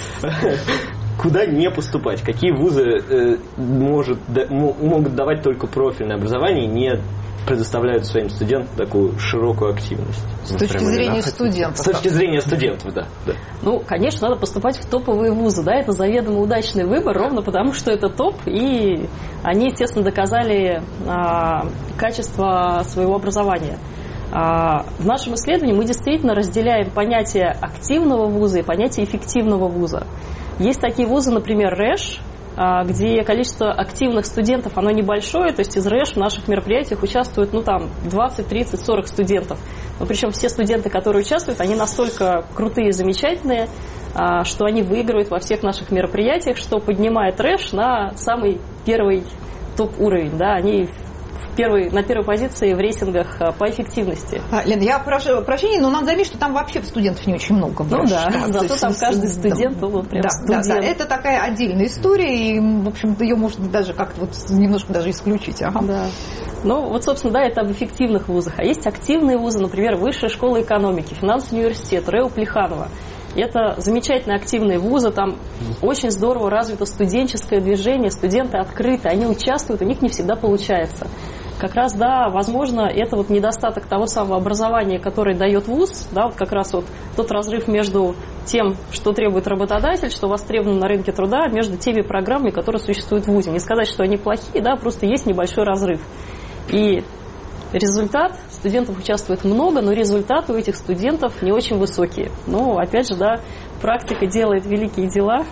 куда не поступать? Какие вузы может, могут давать только профильное образование и не предоставляют своим студентам такую широкую активность? С точки зрения студентов. С точки зрения студентов, да, да. Ну, конечно, надо поступать в топовые вузы, да, это заведомо удачный выбор, ровно потому, что это топ, и они, естественно, доказали а, качество своего образования. А, в нашем исследовании мы действительно разделяем понятие активного вуза и понятие эффективного вуза. Есть такие вузы, например, РЭШ, где количество активных студентов, оно небольшое, то есть из РЭШ в наших мероприятиях участвуют, ну, там, двадцать, тридцать, сорок студентов. Но причем все студенты, которые участвуют, они настолько крутые и замечательные, что они выигрывают во всех наших мероприятиях, что поднимает РЭШ на самый первый топ-уровень, да, они Первый, на первой позиции в рейтингах по эффективности. А, Лен, я прошу прощения, но надо заметить, что там вообще студентов не очень много. Ну да, зато там каждый студент, да, ну, прям да, студент. Да, да, это такая отдельная история, и, в общем-то, ее можно даже как-то вот немножко даже исключить. Ага. Да. Ну, вот, собственно, да, это об эффективных вузах. А есть активные вузы, например, Высшая школа экономики, финансовый университет, РЭУ Плеханова. Это замечательные активные вузы, там очень здорово развито студенческое движение, студенты открыты, они участвуют, у них не всегда получается. Как раз, да, возможно, это вот недостаток того самого образования, которое дает вуз, да, вот как раз вот тот разрыв между тем, что требует работодатель, что востребовано на рынке труда, между теми программами, которые существуют в вузе. Не сказать, что они плохие, да, просто есть небольшой разрыв. И результат, студентов участвует много, но результаты у этих студентов не очень высокие. Но, опять же, да, практика делает великие дела.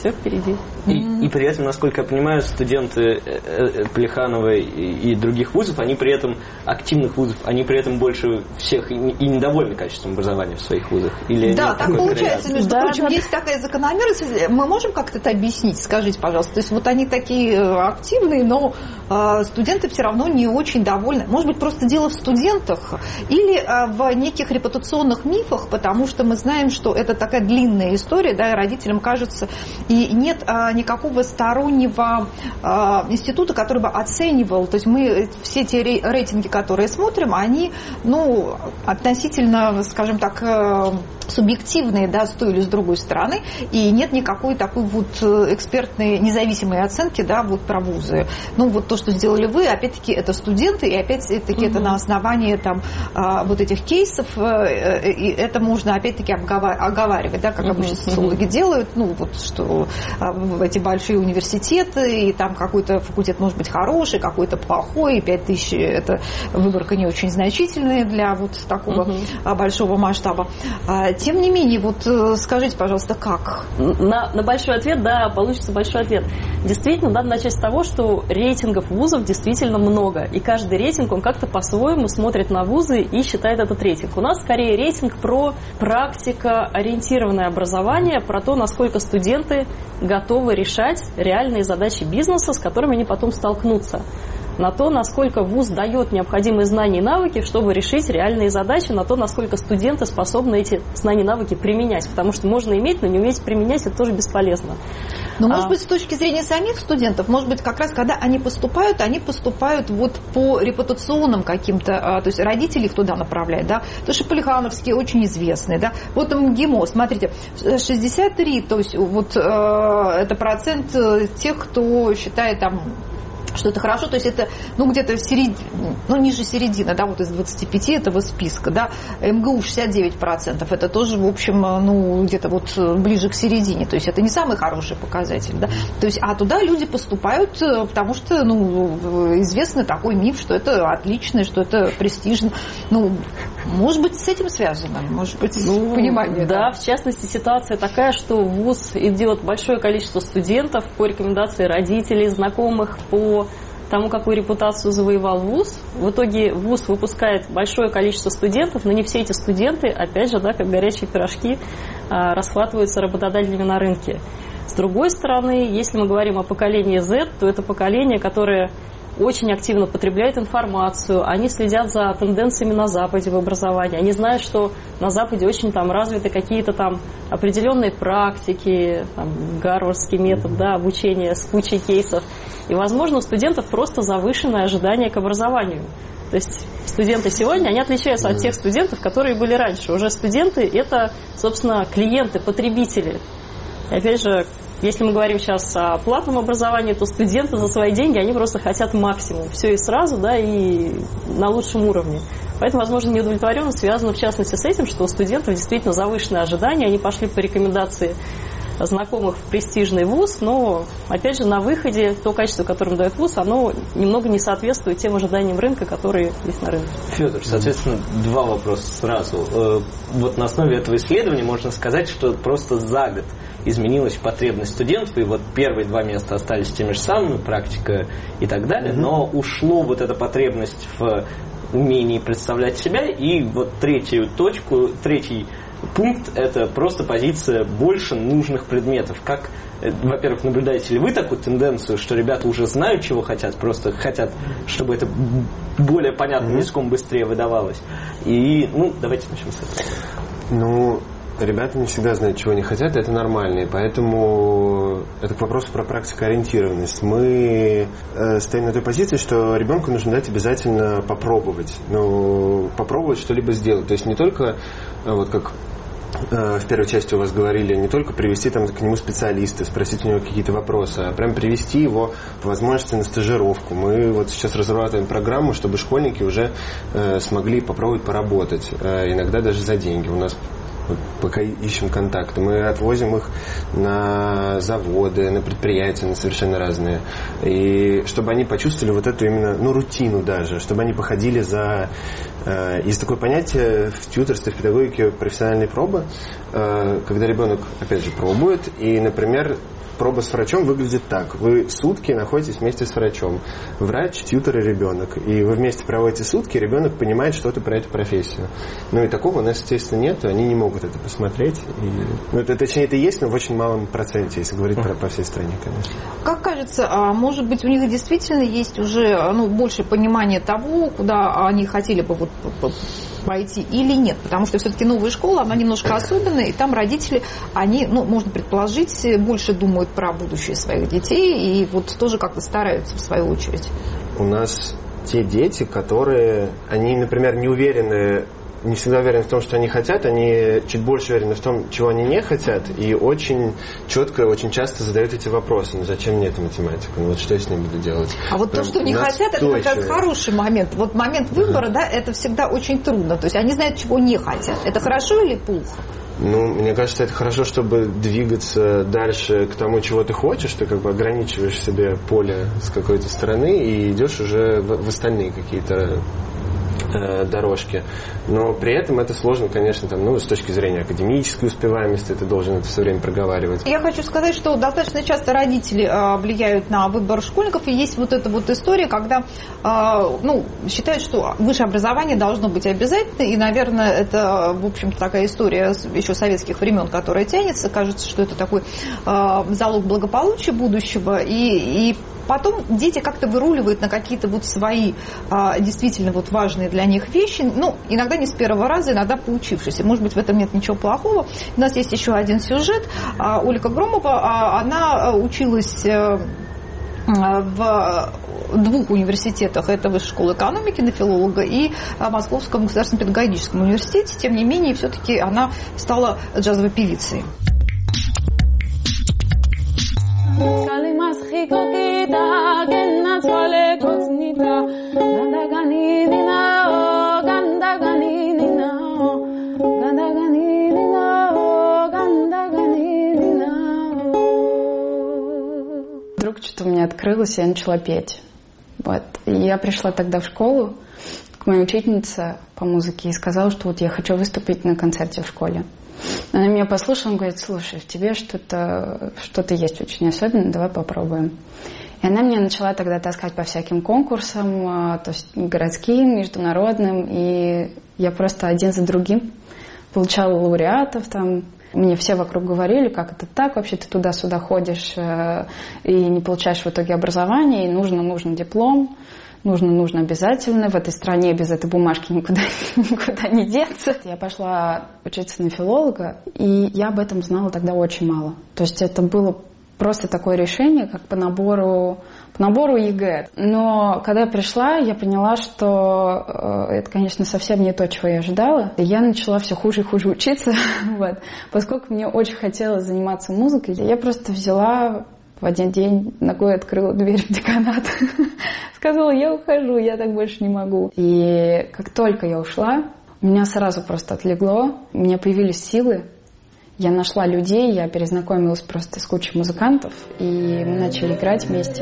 все впереди. И, и при этом, насколько я понимаю, студенты Плеханова и, и других вузов, они при этом, активных вузов, они при этом больше всех и, и недовольны качеством образования в своих вузах. Или да, так получается, между да, прочим, да. есть такая закономерность. Мы можем как-то это объяснить? Скажите, пожалуйста. То есть вот они такие активные, но э, студенты все равно не очень довольны. Может быть, просто дело в студентах или э, в неких репутационных мифах, потому что мы знаем, что это такая длинная история, да, и родителям кажется, и нет э, никакого стороннего э, института, который бы оценивал. То есть мы все те рейтинги, которые смотрим, они, ну, относительно, скажем так, э, субъективные, да, с той или с другой стороны, и нет никакой такой вот экспертной независимой оценки, да, вот про вузы. Ну, вот то, что сделали вы, опять-таки, это студенты, и опять-таки угу. это на основании там вот этих кейсов, и это можно опять-таки оговаривать, да, как угу. обычно социологи угу. делают, ну, вот что эти большие университеты, и там какой-то факультет может быть хороший, какой-то плохой, и пять тысяч это выборка не очень значительная для вот такого угу. большого масштаба. Тем не менее, вот скажите, пожалуйста, как? На, на большой ответ, да, получится большой ответ. Действительно, надо начать с того, что рейтингов вузов действительно много. И каждый рейтинг, он как-то по-своему смотрит на вузы и считает этот рейтинг. У нас скорее рейтинг про практикоориентированное образование, про то, насколько студенты готовы решать реальные задачи бизнеса, с которыми они потом столкнутся. На то, насколько вуз дает необходимые знания и навыки, чтобы решить реальные задачи, на то, насколько студенты способны эти знания и навыки применять. Потому что можно иметь, но не уметь применять, это тоже бесполезно. Но, может а... быть, с точки зрения самих студентов, может быть, как раз когда они поступают, они поступают вот по репутационным каким-то, то есть родители их туда направляют, да, потому что Плехановские очень известные, да. Вот МГИМО, смотрите, шестьдесят три, то есть вот это процент тех, кто считает там, что это хорошо, то есть это, ну, где-то в середине, ну, ниже середины, да, вот из двадцати пяти этого списка, да, МГУ шестьдесят девять процентов, это тоже, в общем, ну, где-то вот ближе к середине, то есть это не самый хороший показатель, да, то есть, а туда люди поступают, потому что, ну, известный такой миф, что это отлично, что это престижно, ну, может быть, с этим связано, может быть, ну, понимание. Да, в частности, ситуация такая, что в ВУЗ идет большое количество студентов по рекомендации родителей, знакомых, по тому, какую репутацию завоевал вуз. В итоге вуз выпускает большое количество студентов, но не все эти студенты, опять же, да, как горячие пирожки, расхватываются работодателями на рынке. С другой стороны, если мы говорим о поколении Z, то это поколение, которое очень активно потребляют информацию, они следят за тенденциями на Западе в образовании, они знают, что на Западе очень там развиты какие-то там определенные практики, там, гарвардский метод, да, обучения с кучей кейсов. И, возможно, у студентов просто завышенное ожидание к образованию. То есть студенты сегодня, они отличаются от тех студентов, которые были раньше. Уже студенты – это, собственно, клиенты, потребители. И, опять же, если мы говорим сейчас о платном образовании, то студенты за свои деньги, они просто хотят максимум. Все и сразу, да, и на лучшем уровне. Поэтому, возможно, неудовлетворенность связана, в частности, с этим, что у студентов действительно завышенные ожидания. Они пошли по рекомендации знакомых в престижный вуз, но, опять же, на выходе то качество, которым дает вуз, оно немного не соответствует тем ожиданиям рынка, которые есть на рынке. Федор, соответственно, два вопроса сразу. Вот на основе этого исследования можно сказать, что просто за год изменилась потребность студентов, и вот первые два места остались теми же самыми, практика и так далее, mm-hmm. но ушло вот эта потребность в умении представлять себя, и вот третью точку, третий пункт – это просто позиция больше нужных предметов. Как, во-первых, наблюдаете ли вы такую тенденцию, что ребята уже знают, чего хотят, просто хотят, чтобы это более понятным языком быстрее выдавалось? И, ну, давайте начнем с этого. Ну, ребята не всегда знают, чего они хотят, это нормально, и поэтому это к вопросу про практикоориентированность. Мы э, стоим на той позиции, что ребенку нужно дать обязательно попробовать, ну, попробовать что-либо сделать. То есть не только, э, вот как э, в первой части у вас говорили, не только привести там к нему специалиста, спросить у него какие-то вопросы, а прям привести его по возможности на стажировку. Мы вот сейчас разрабатываем программу, чтобы школьники уже э, смогли попробовать поработать, э, иногда даже за деньги. У нас вот пока ищем контакты. Мы отвозим их на заводы, на предприятия, на совершенно разные. И чтобы они почувствовали вот эту именно, ну, рутину даже, чтобы они походили за... Э, есть такое понятие в тьюторстве, в педагогике профессиональной пробы, э, когда ребенок, опять же, пробует, и, например, проба с врачом выглядит так. Вы сутки находитесь вместе с врачом. Врач, тьютер и ребенок. И вы вместе проводите сутки, и ребенок понимает что-то про эту профессию. Ну и такого у нас, естественно, нет, они не могут это посмотреть. И, ну, это, точнее, это есть, но в очень малом проценте, если говорить про, по всей стране, конечно. Как кажется, а может быть, у них действительно есть уже ну, больше понимания того, куда они хотели бы вот пойти или нет? Потому что все-таки новая школа, она немножко особенная, и там родители, они, ну, можно предположить, больше думают про будущее своих детей и вот тоже как-то стараются в свою очередь. У нас те дети, которые, они, например, не уверены, не всегда уверены в том, что они хотят, они чуть больше уверены в том, чего они не хотят, и очень четко, очень часто задают эти вопросы. Ну, зачем мне эта математика? Ну, вот что я с ней буду делать? А вот Прям то, что не хотят, это как раз хороший момент. Вот момент выбора, да. да, это всегда очень трудно. То есть они знают, чего не хотят. Это хорошо или плохо? Ну, мне кажется, это хорошо, чтобы двигаться дальше к тому, чего ты хочешь. Ты как бы ограничиваешь себе поле с какой-то стороны и идешь уже в, в остальные какие-то дорожки. Но при этом это сложно, конечно, там, ну, с точки зрения академической успеваемости, ты должен это все время проговаривать. Я хочу сказать, что достаточно часто родители э, влияют на выбор школьников, и есть вот эта вот история, когда э, ну, считают, что высшее образование должно быть обязательно, и, наверное, это, в общем-то, такая история еще советских времен, которая тянется. Кажется, что это такой э, залог благополучия будущего, и, и потом дети как-то выруливают на какие-то вот свои а, действительно вот важные для них вещи, ну, иногда не с первого раза, иногда поучившись. И, может быть, в этом нет ничего плохого. У нас есть еще один сюжет. А, Ольга Громова, а, она училась а, в двух университетах. Это Высшая школа экономики на филолога и Московском государственном педагогическом университете. Тем не менее, все-таки она стала джазовой певицей. Вдруг что-то у меня открылось, и я начала петь. Вот. И я пришла тогда в школу к моей учительнице по музыке и сказала, что вот я хочу выступить на концерте в школе. Она меня послушала, он говорит: слушай, в тебе что-то, что-то есть очень особенное, давай попробуем. И она меня начала тогда таскать по всяким конкурсам, то есть городским, международным, и я просто один за другим получала лауреатов там. Мне все вокруг говорили, как это так, вообще ты туда-сюда ходишь и не получаешь в итоге образование, и нужно, нужно диплом. Нужно, нужно обязательно. В этой стране без этой бумажки никуда, никуда не деться. Я пошла учиться на филолога, и я об этом знала тогда очень мало. То есть это было просто такое решение, как по набору, по набору ЕГЭ. Но когда я пришла, я поняла, что это, конечно, совсем не то, чего я ожидала. И я начала все хуже и хуже учиться. Вот. Поскольку мне очень хотелось заниматься музыкой, я просто взяла... В один день ногой открыла дверь в деканат. Сказала: я ухожу, я так больше не могу. И как только я ушла, у меня сразу просто отлегло. У меня появились силы. Я нашла людей, я перезнакомилась просто с кучей музыкантов. И мы начали играть вместе.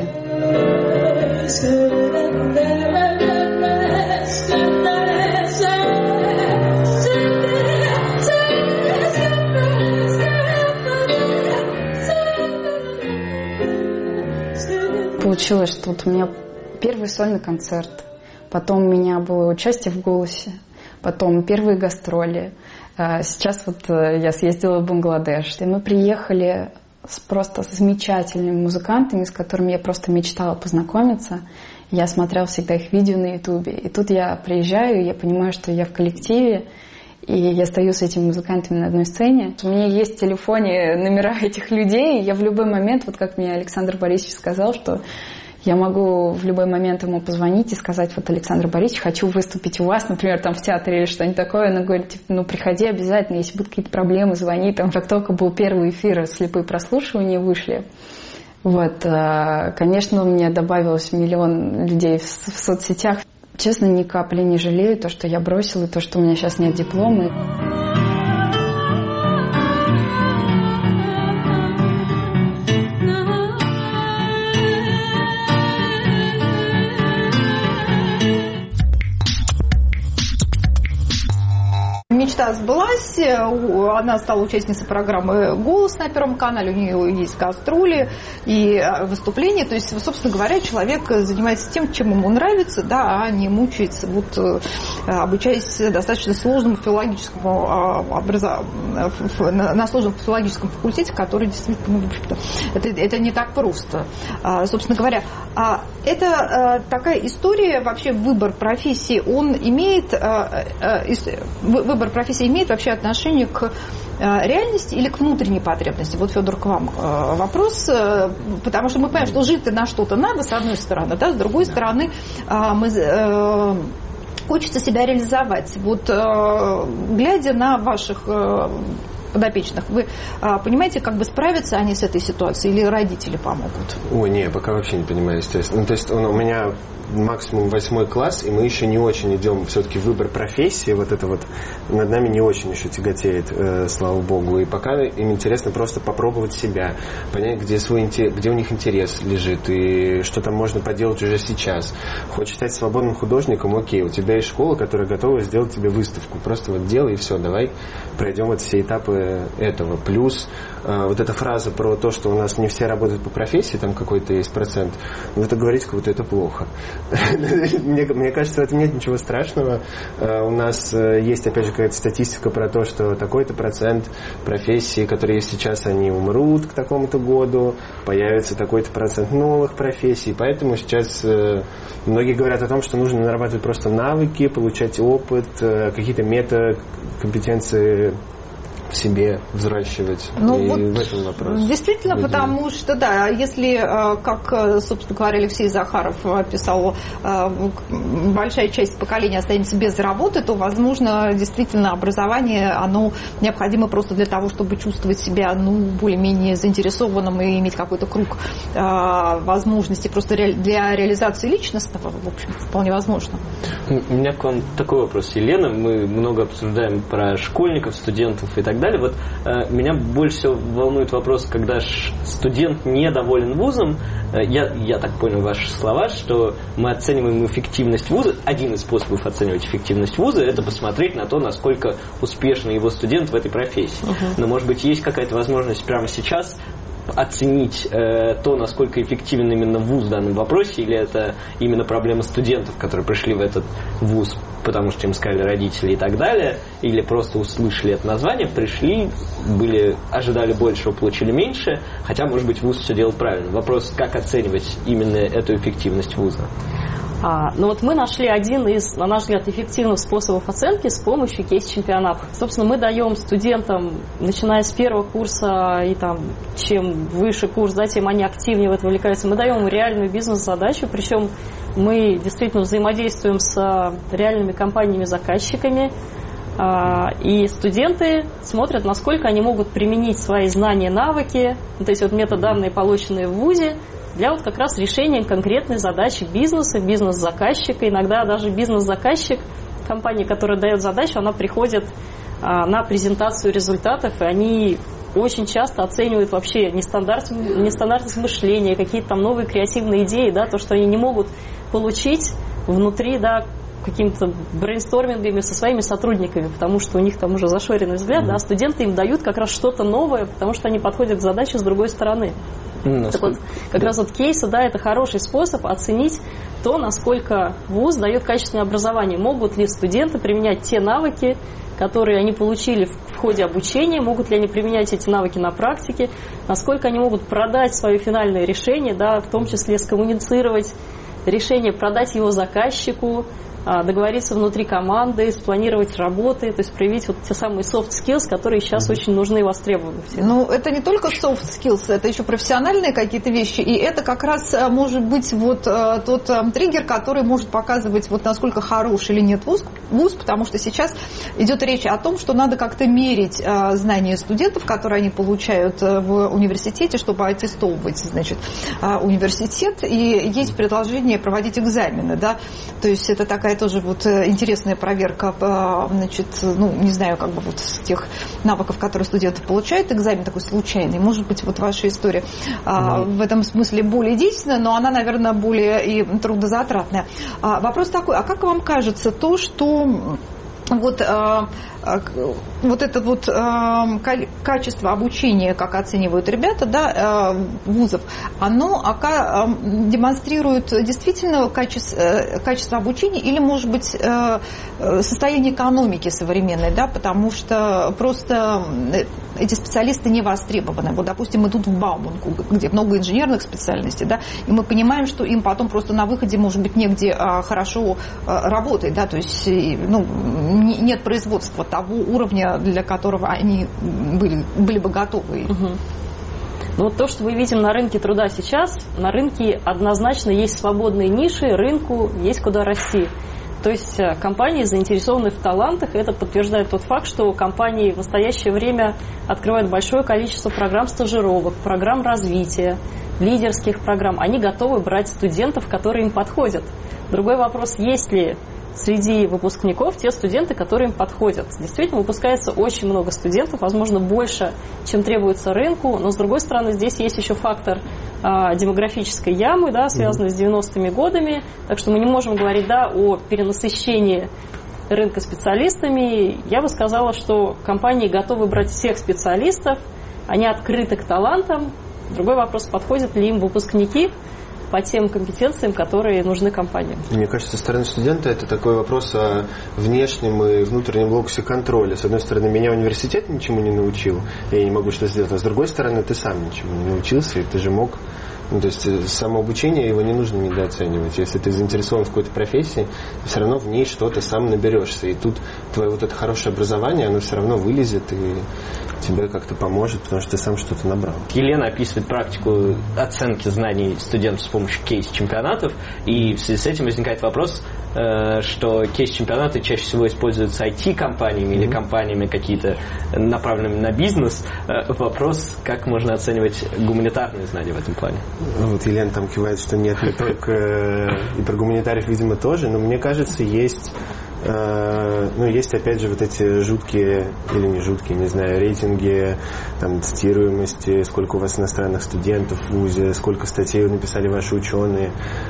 Получилось, что вот у меня первый сольный концерт, потом у меня было участие в «Голосе», потом первые гастроли. Сейчас вот я съездила в Бангладеш, и мы приехали с просто замечательными музыкантами, с которыми я просто мечтала познакомиться. Я смотрела всегда их видео на Ютубе, и тут я приезжаю, и я понимаю, что я в коллективе, и я стою с этими музыкантами на одной сцене. У меня есть в телефоне номера этих людей, и я в любой момент, вот как мне Александр Борисович сказал, что я могу в любой момент ему позвонить и сказать: вот, Александр Борисович, хочу выступить у вас, например, там в театре или что-нибудь такое. Она говорит: типа, ну, приходи обязательно, если будут какие-то проблемы, звони. Там, как только был первый эфир, слепые прослушивания вышли. Вот, конечно, у меня добавилось миллион людей в, в соцсетях. Честно, ни капли не жалею то, что я бросила, то, что у меня сейчас нет диплома. мечта сбылась, она стала участницей программы «Голос» на Первом канале, у нее есть гастроли и выступления, то есть, собственно говоря, человек занимается тем, чем ему нравится, да, а не мучается, вот, обучаясь достаточно сложному филологическому образованию, на сложном филологическом факультете, который действительно, ну, это, это не так просто. Собственно говоря, это такая история, вообще выбор профессии, он имеет, выбор профессии имеет вообще отношение к реальности или к внутренней потребности? Вот, Федор, к вам вопрос, потому что мы понимаем, что жить-то на что-то надо, с одной стороны, да, с другой стороны, мы... Хочется себя реализовать. Вот, глядя на ваших подопечных, вы понимаете, как бы справятся они с этой ситуацией или родители помогут? Ой, не, пока вообще не понимаю, естественно. Ну, то есть он, у меня максимум восьмой класс, и мы еще не очень идем все-таки в выбор профессии, вот это вот над нами не очень еще тяготеет, э, слава богу. И пока им интересно просто попробовать себя, понять, где, свой, где у них интерес лежит, и что там можно поделать уже сейчас. Хочешь стать свободным художником, окей, у тебя есть школа, которая готова сделать тебе выставку. Просто вот делай, и все, давай пройдем вот все этапы этого. Плюс э, вот эта фраза про то, что у нас не все работают по профессии, там какой-то есть процент, но это говорить, как будто это плохо. Мне, мне кажется, в этом нет ничего страшного. У нас есть, опять же, какая-то статистика про то, что такой-то процент профессий, которые есть сейчас, они умрут к такому-то году, появится такой-то процент новых профессий. Поэтому сейчас многие говорят о том, что нужно нарабатывать просто навыки, получать опыт, какие-то метакомпетенции в себе взращивать. Ну, и вот в этом вопрос. Действительно, Видимо. Потому что, да, если, как, собственно говоря, Алексей Захаров писал, большая часть поколения останется без работы, то, возможно, действительно образование, оно необходимо просто для того, чтобы чувствовать себя, ну, более-менее заинтересованным и иметь какой-то круг возможностей просто для реализации личностного, в общем, вполне возможно. У меня к вам такой вопрос, Елена. Мы много обсуждаем про школьников, студентов и так далее. Вот э, меня больше всего волнует вопрос, когда студент недоволен вузом. Э, я, я так понял ваши слова, что мы оцениваем эффективность вуза. Один из способов оценивать эффективность вуза – это посмотреть на то, насколько успешный его студент в этой профессии. Uh-huh. Но, может быть, есть какая-то возможность прямо сейчас оценить э, то, насколько эффективен именно вуз в данном вопросе, или это именно проблема студентов, которые пришли в этот вуз, потому что им сказали родители и так далее, или просто услышали это название, пришли, были, ожидали большего, получили меньше, хотя, может быть, вуз все делает правильно. Вопрос, как оценивать именно эту эффективность вуза? А, ну вот мы нашли один из, на наш взгляд, эффективных способов оценки с помощью кейс-чемпионатов. Собственно, мы даем студентам, начиная с первого курса, и там, чем выше курс, да, тем они активнее в это вовлекаются, мы даем им реальную бизнес-задачу, причем мы действительно взаимодействуем с реальными компаниями-заказчиками, и студенты смотрят, насколько они могут применить свои знания, навыки, то есть вот метаданные, полученные в вузе, для вот как раз решения конкретной задачи бизнеса, бизнес-заказчика. Иногда даже бизнес-заказчик, компания, которая дает задачу, она приходит а, на презентацию результатов, и они очень часто оценивают вообще нестандартность, нестандартность мышления, какие-то там новые креативные идеи, да, то, что они не могут получить внутри, да, какими-то брейнстормингами со своими сотрудниками, потому что у них там уже зашоренный взгляд, mm-hmm. да, студенты им дают как раз что-то новое, потому что они подходят к задаче с другой стороны. Mm-hmm. Так вот, как yeah. раз вот кейсы, да, это хороший способ оценить то, насколько вуз дает качественное образование. Могут ли студенты применять те навыки, которые они получили в ходе обучения, могут ли они применять эти навыки на практике, насколько они могут продать свое финальное решение, да, в том числе скоммуницировать решение, продать его заказчику, договориться внутри команды, спланировать работы, то есть проявить вот те самые soft skills, которые сейчас mm-hmm. очень нужны и востребованы. Ну, это не только soft skills, это еще профессиональные какие-то вещи, и это как раз может быть вот тот триггер, который может показывать, вот насколько хорош или нет вуз, вуз, потому что сейчас идет речь о том, что надо как-то мерить знания студентов, которые они получают в университете, чтобы аттестовывать, значит, университет, и есть предложение проводить экзамены, да, то есть это такая тоже вот интересная проверка, значит, ну, не знаю, как бы вот тех навыков, которые студенты получают, экзамен такой случайный. Может быть, вот ваша история mm-hmm. в этом смысле более действенная, но она, наверное, более и трудозатратная. Вопрос такой, а как вам кажется то, что вот, э, вот это вот э, качество обучения, как оценивают ребята, да, э, вузов, оно ока, э, демонстрирует действительно качество, э, качество обучения или, может быть, э, состояние экономики современной, да, потому что просто эти специалисты не востребованы. Вот, допустим, идут в Бауманку, где много инженерных специальностей, да, и мы понимаем, что им потом просто на выходе, может быть, негде а, хорошо а, работать, да, то есть ну, нет производства того уровня, для которого они были, были бы готовы. Угу. Ну, вот то, что мы видим на рынке труда сейчас, на рынке однозначно есть свободные ниши, рынку есть куда расти. То есть компании заинтересованы в талантах, и это подтверждает тот факт, что компании в настоящее время открывают большое количество программ стажировок, программ развития, лидерских программ. Они готовы брать студентов, которые им подходят. Другой вопрос, есть ли среди выпускников те студенты, которые им подходят. Действительно, выпускается очень много студентов, возможно, больше, чем требуется рынку, но, с другой стороны, здесь есть еще фактор а, демографической ямы, да, связанной с девяностыми годами, так что мы не можем говорить, да, о перенасыщении рынка специалистами. Я бы сказала, что компании готовы брать всех специалистов, они открыты к талантам. Другой вопрос, подходят ли им выпускники по тем компетенциям, которые нужны компаниям. Мне кажется, со стороны студента это такой вопрос о внешнем и внутреннем локусе контроля. С одной стороны, меня университет ничему не научил, я не могу что сделать, а с другой стороны, ты сам ничему не научился, и ты же мог. Ну, то есть самообучение, его не нужно недооценивать. Если ты заинтересован в какой-то профессии, все равно в ней что-то сам наберешься. И тут твое вот это хорошее образование, оно все равно вылезет и тебе как-то поможет, потому что ты сам что-то набрал. Елена описывает практику оценки знаний студентов с помощью кейс-чемпионатов. И в связи с этим возникает вопрос, что кейс-чемпионаты чаще всего используются ай ти-компаниями mm-hmm. или компаниями какие-то направленными на бизнес. Вопрос, как можно оценивать гуманитарные знания в этом плане? Вот Елена там кивает, что нет, не только и про гуманитариев, видимо, тоже, но мне кажется, есть ну, есть, опять же, вот эти жуткие, или не жуткие, не знаю, рейтинги, там, цитируемости, сколько у вас иностранных студентов в вузе, сколько статей написали ваши ученые.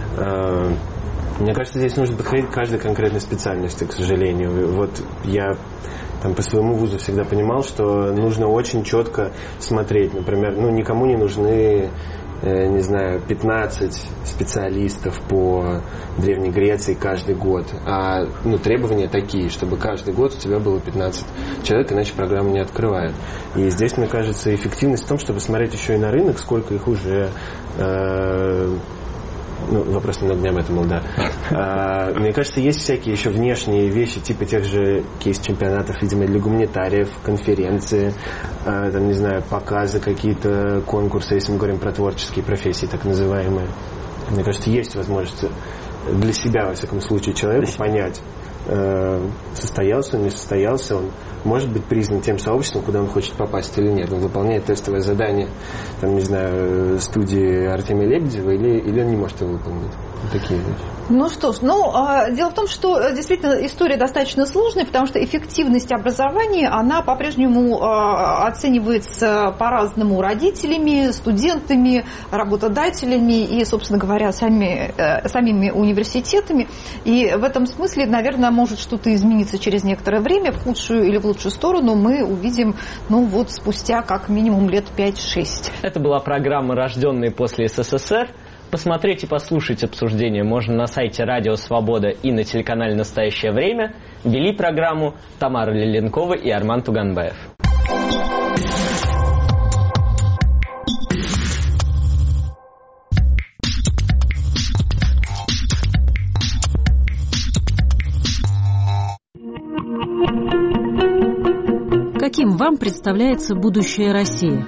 Мне кажется, здесь нужно подходить к каждой конкретной специальности, к сожалению. Вот я там по своему вузу всегда понимал, что нужно очень четко смотреть. Например, ну, никому не нужны, э, не знаю, пятнадцать специалистов по Древней Греции каждый год. А ну, требования такие, чтобы каждый год у тебя было пятнадцать человек, иначе программа не открывает. И здесь, мне кажется, эффективность в том, чтобы смотреть еще и на рынок, сколько их уже... Э, Ну, вопрос немного не об этом был, да. А, мне кажется, есть всякие еще внешние вещи, типа тех же кейс-чемпионатов, видимо, для гуманитариев, конференции, а, там, не знаю, показы какие-то, конкурсы, если мы говорим про творческие профессии, так называемые. Мне кажется, есть возможность для себя, во всяком случае, человеку понять, состоялся он, не состоялся он, может быть признан тем сообществом, куда он хочет попасть или нет. Он выполняет тестовое задание, там, не знаю, студии Артемия Лебедева, или, или он не может его выполнить. Вот такие вещи. Ну что ж, ну, дело в том, что действительно история достаточно сложная, потому что эффективность образования, она по-прежнему оценивается по-разному родителями, студентами, работодателями и, собственно говоря, сами, самими университетами. И в этом смысле, наверное, может что-то измениться через некоторое время, в худшую или в лучшую сторону мы увидим, ну вот, спустя как минимум лет пять-шесть. Это была программа «Рожденные после СССР». Посмотреть и послушать обсуждение можно на сайте Радио Свобода и на телеканале «Настоящее время». Вели программу Тамара Лиленкова и Арман Туганбаев. Каким вам представляется будущее России?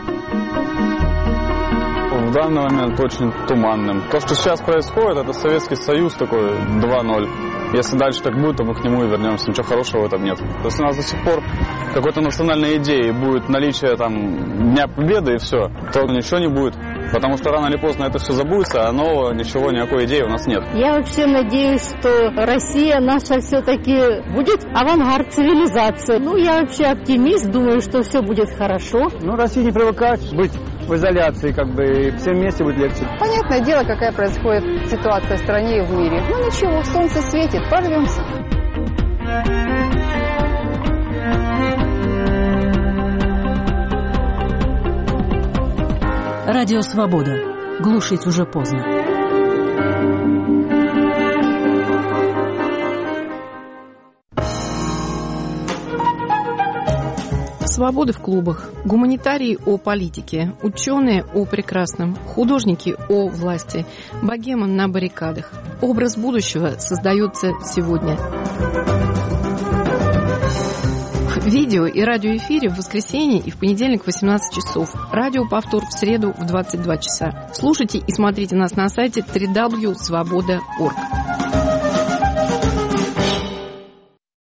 В данный момент очень туманным. То, что сейчас происходит, это Советский Союз такой два ноль. Если дальше так будет, то мы к нему и вернемся. Ничего хорошего в этом нет. Если у нас до сих пор какой-то национальной идеи будет наличие там Дня Победы и все, то ничего не будет. Потому что рано или поздно это все забудется, а нового ничего, никакой идеи у нас нет. Я вообще надеюсь, что Россия наша все-таки будет авангард цивилизации. Ну, я вообще оптимист, думаю, что все будет хорошо. Ну, Россия не привыкает быть в изоляции, как бы, и всем вместе будет легче. Понятное дело, какая происходит ситуация в стране и в мире. Ну, ничего, солнце светит, порвемся. Радио «Свобода». Глушить уже поздно. Свободы в клубах, гуманитарии о политике, ученые о прекрасном, художники о власти, богема на баррикадах. Образ будущего создается сегодня. В видео и радиоэфире в воскресенье и в понедельник в восемнадцать часов. Радиоповтор в среду в двадцать два часа. Слушайте и смотрите нас на сайте дабл ю дабл ю дабл ю точка свобода точка орг.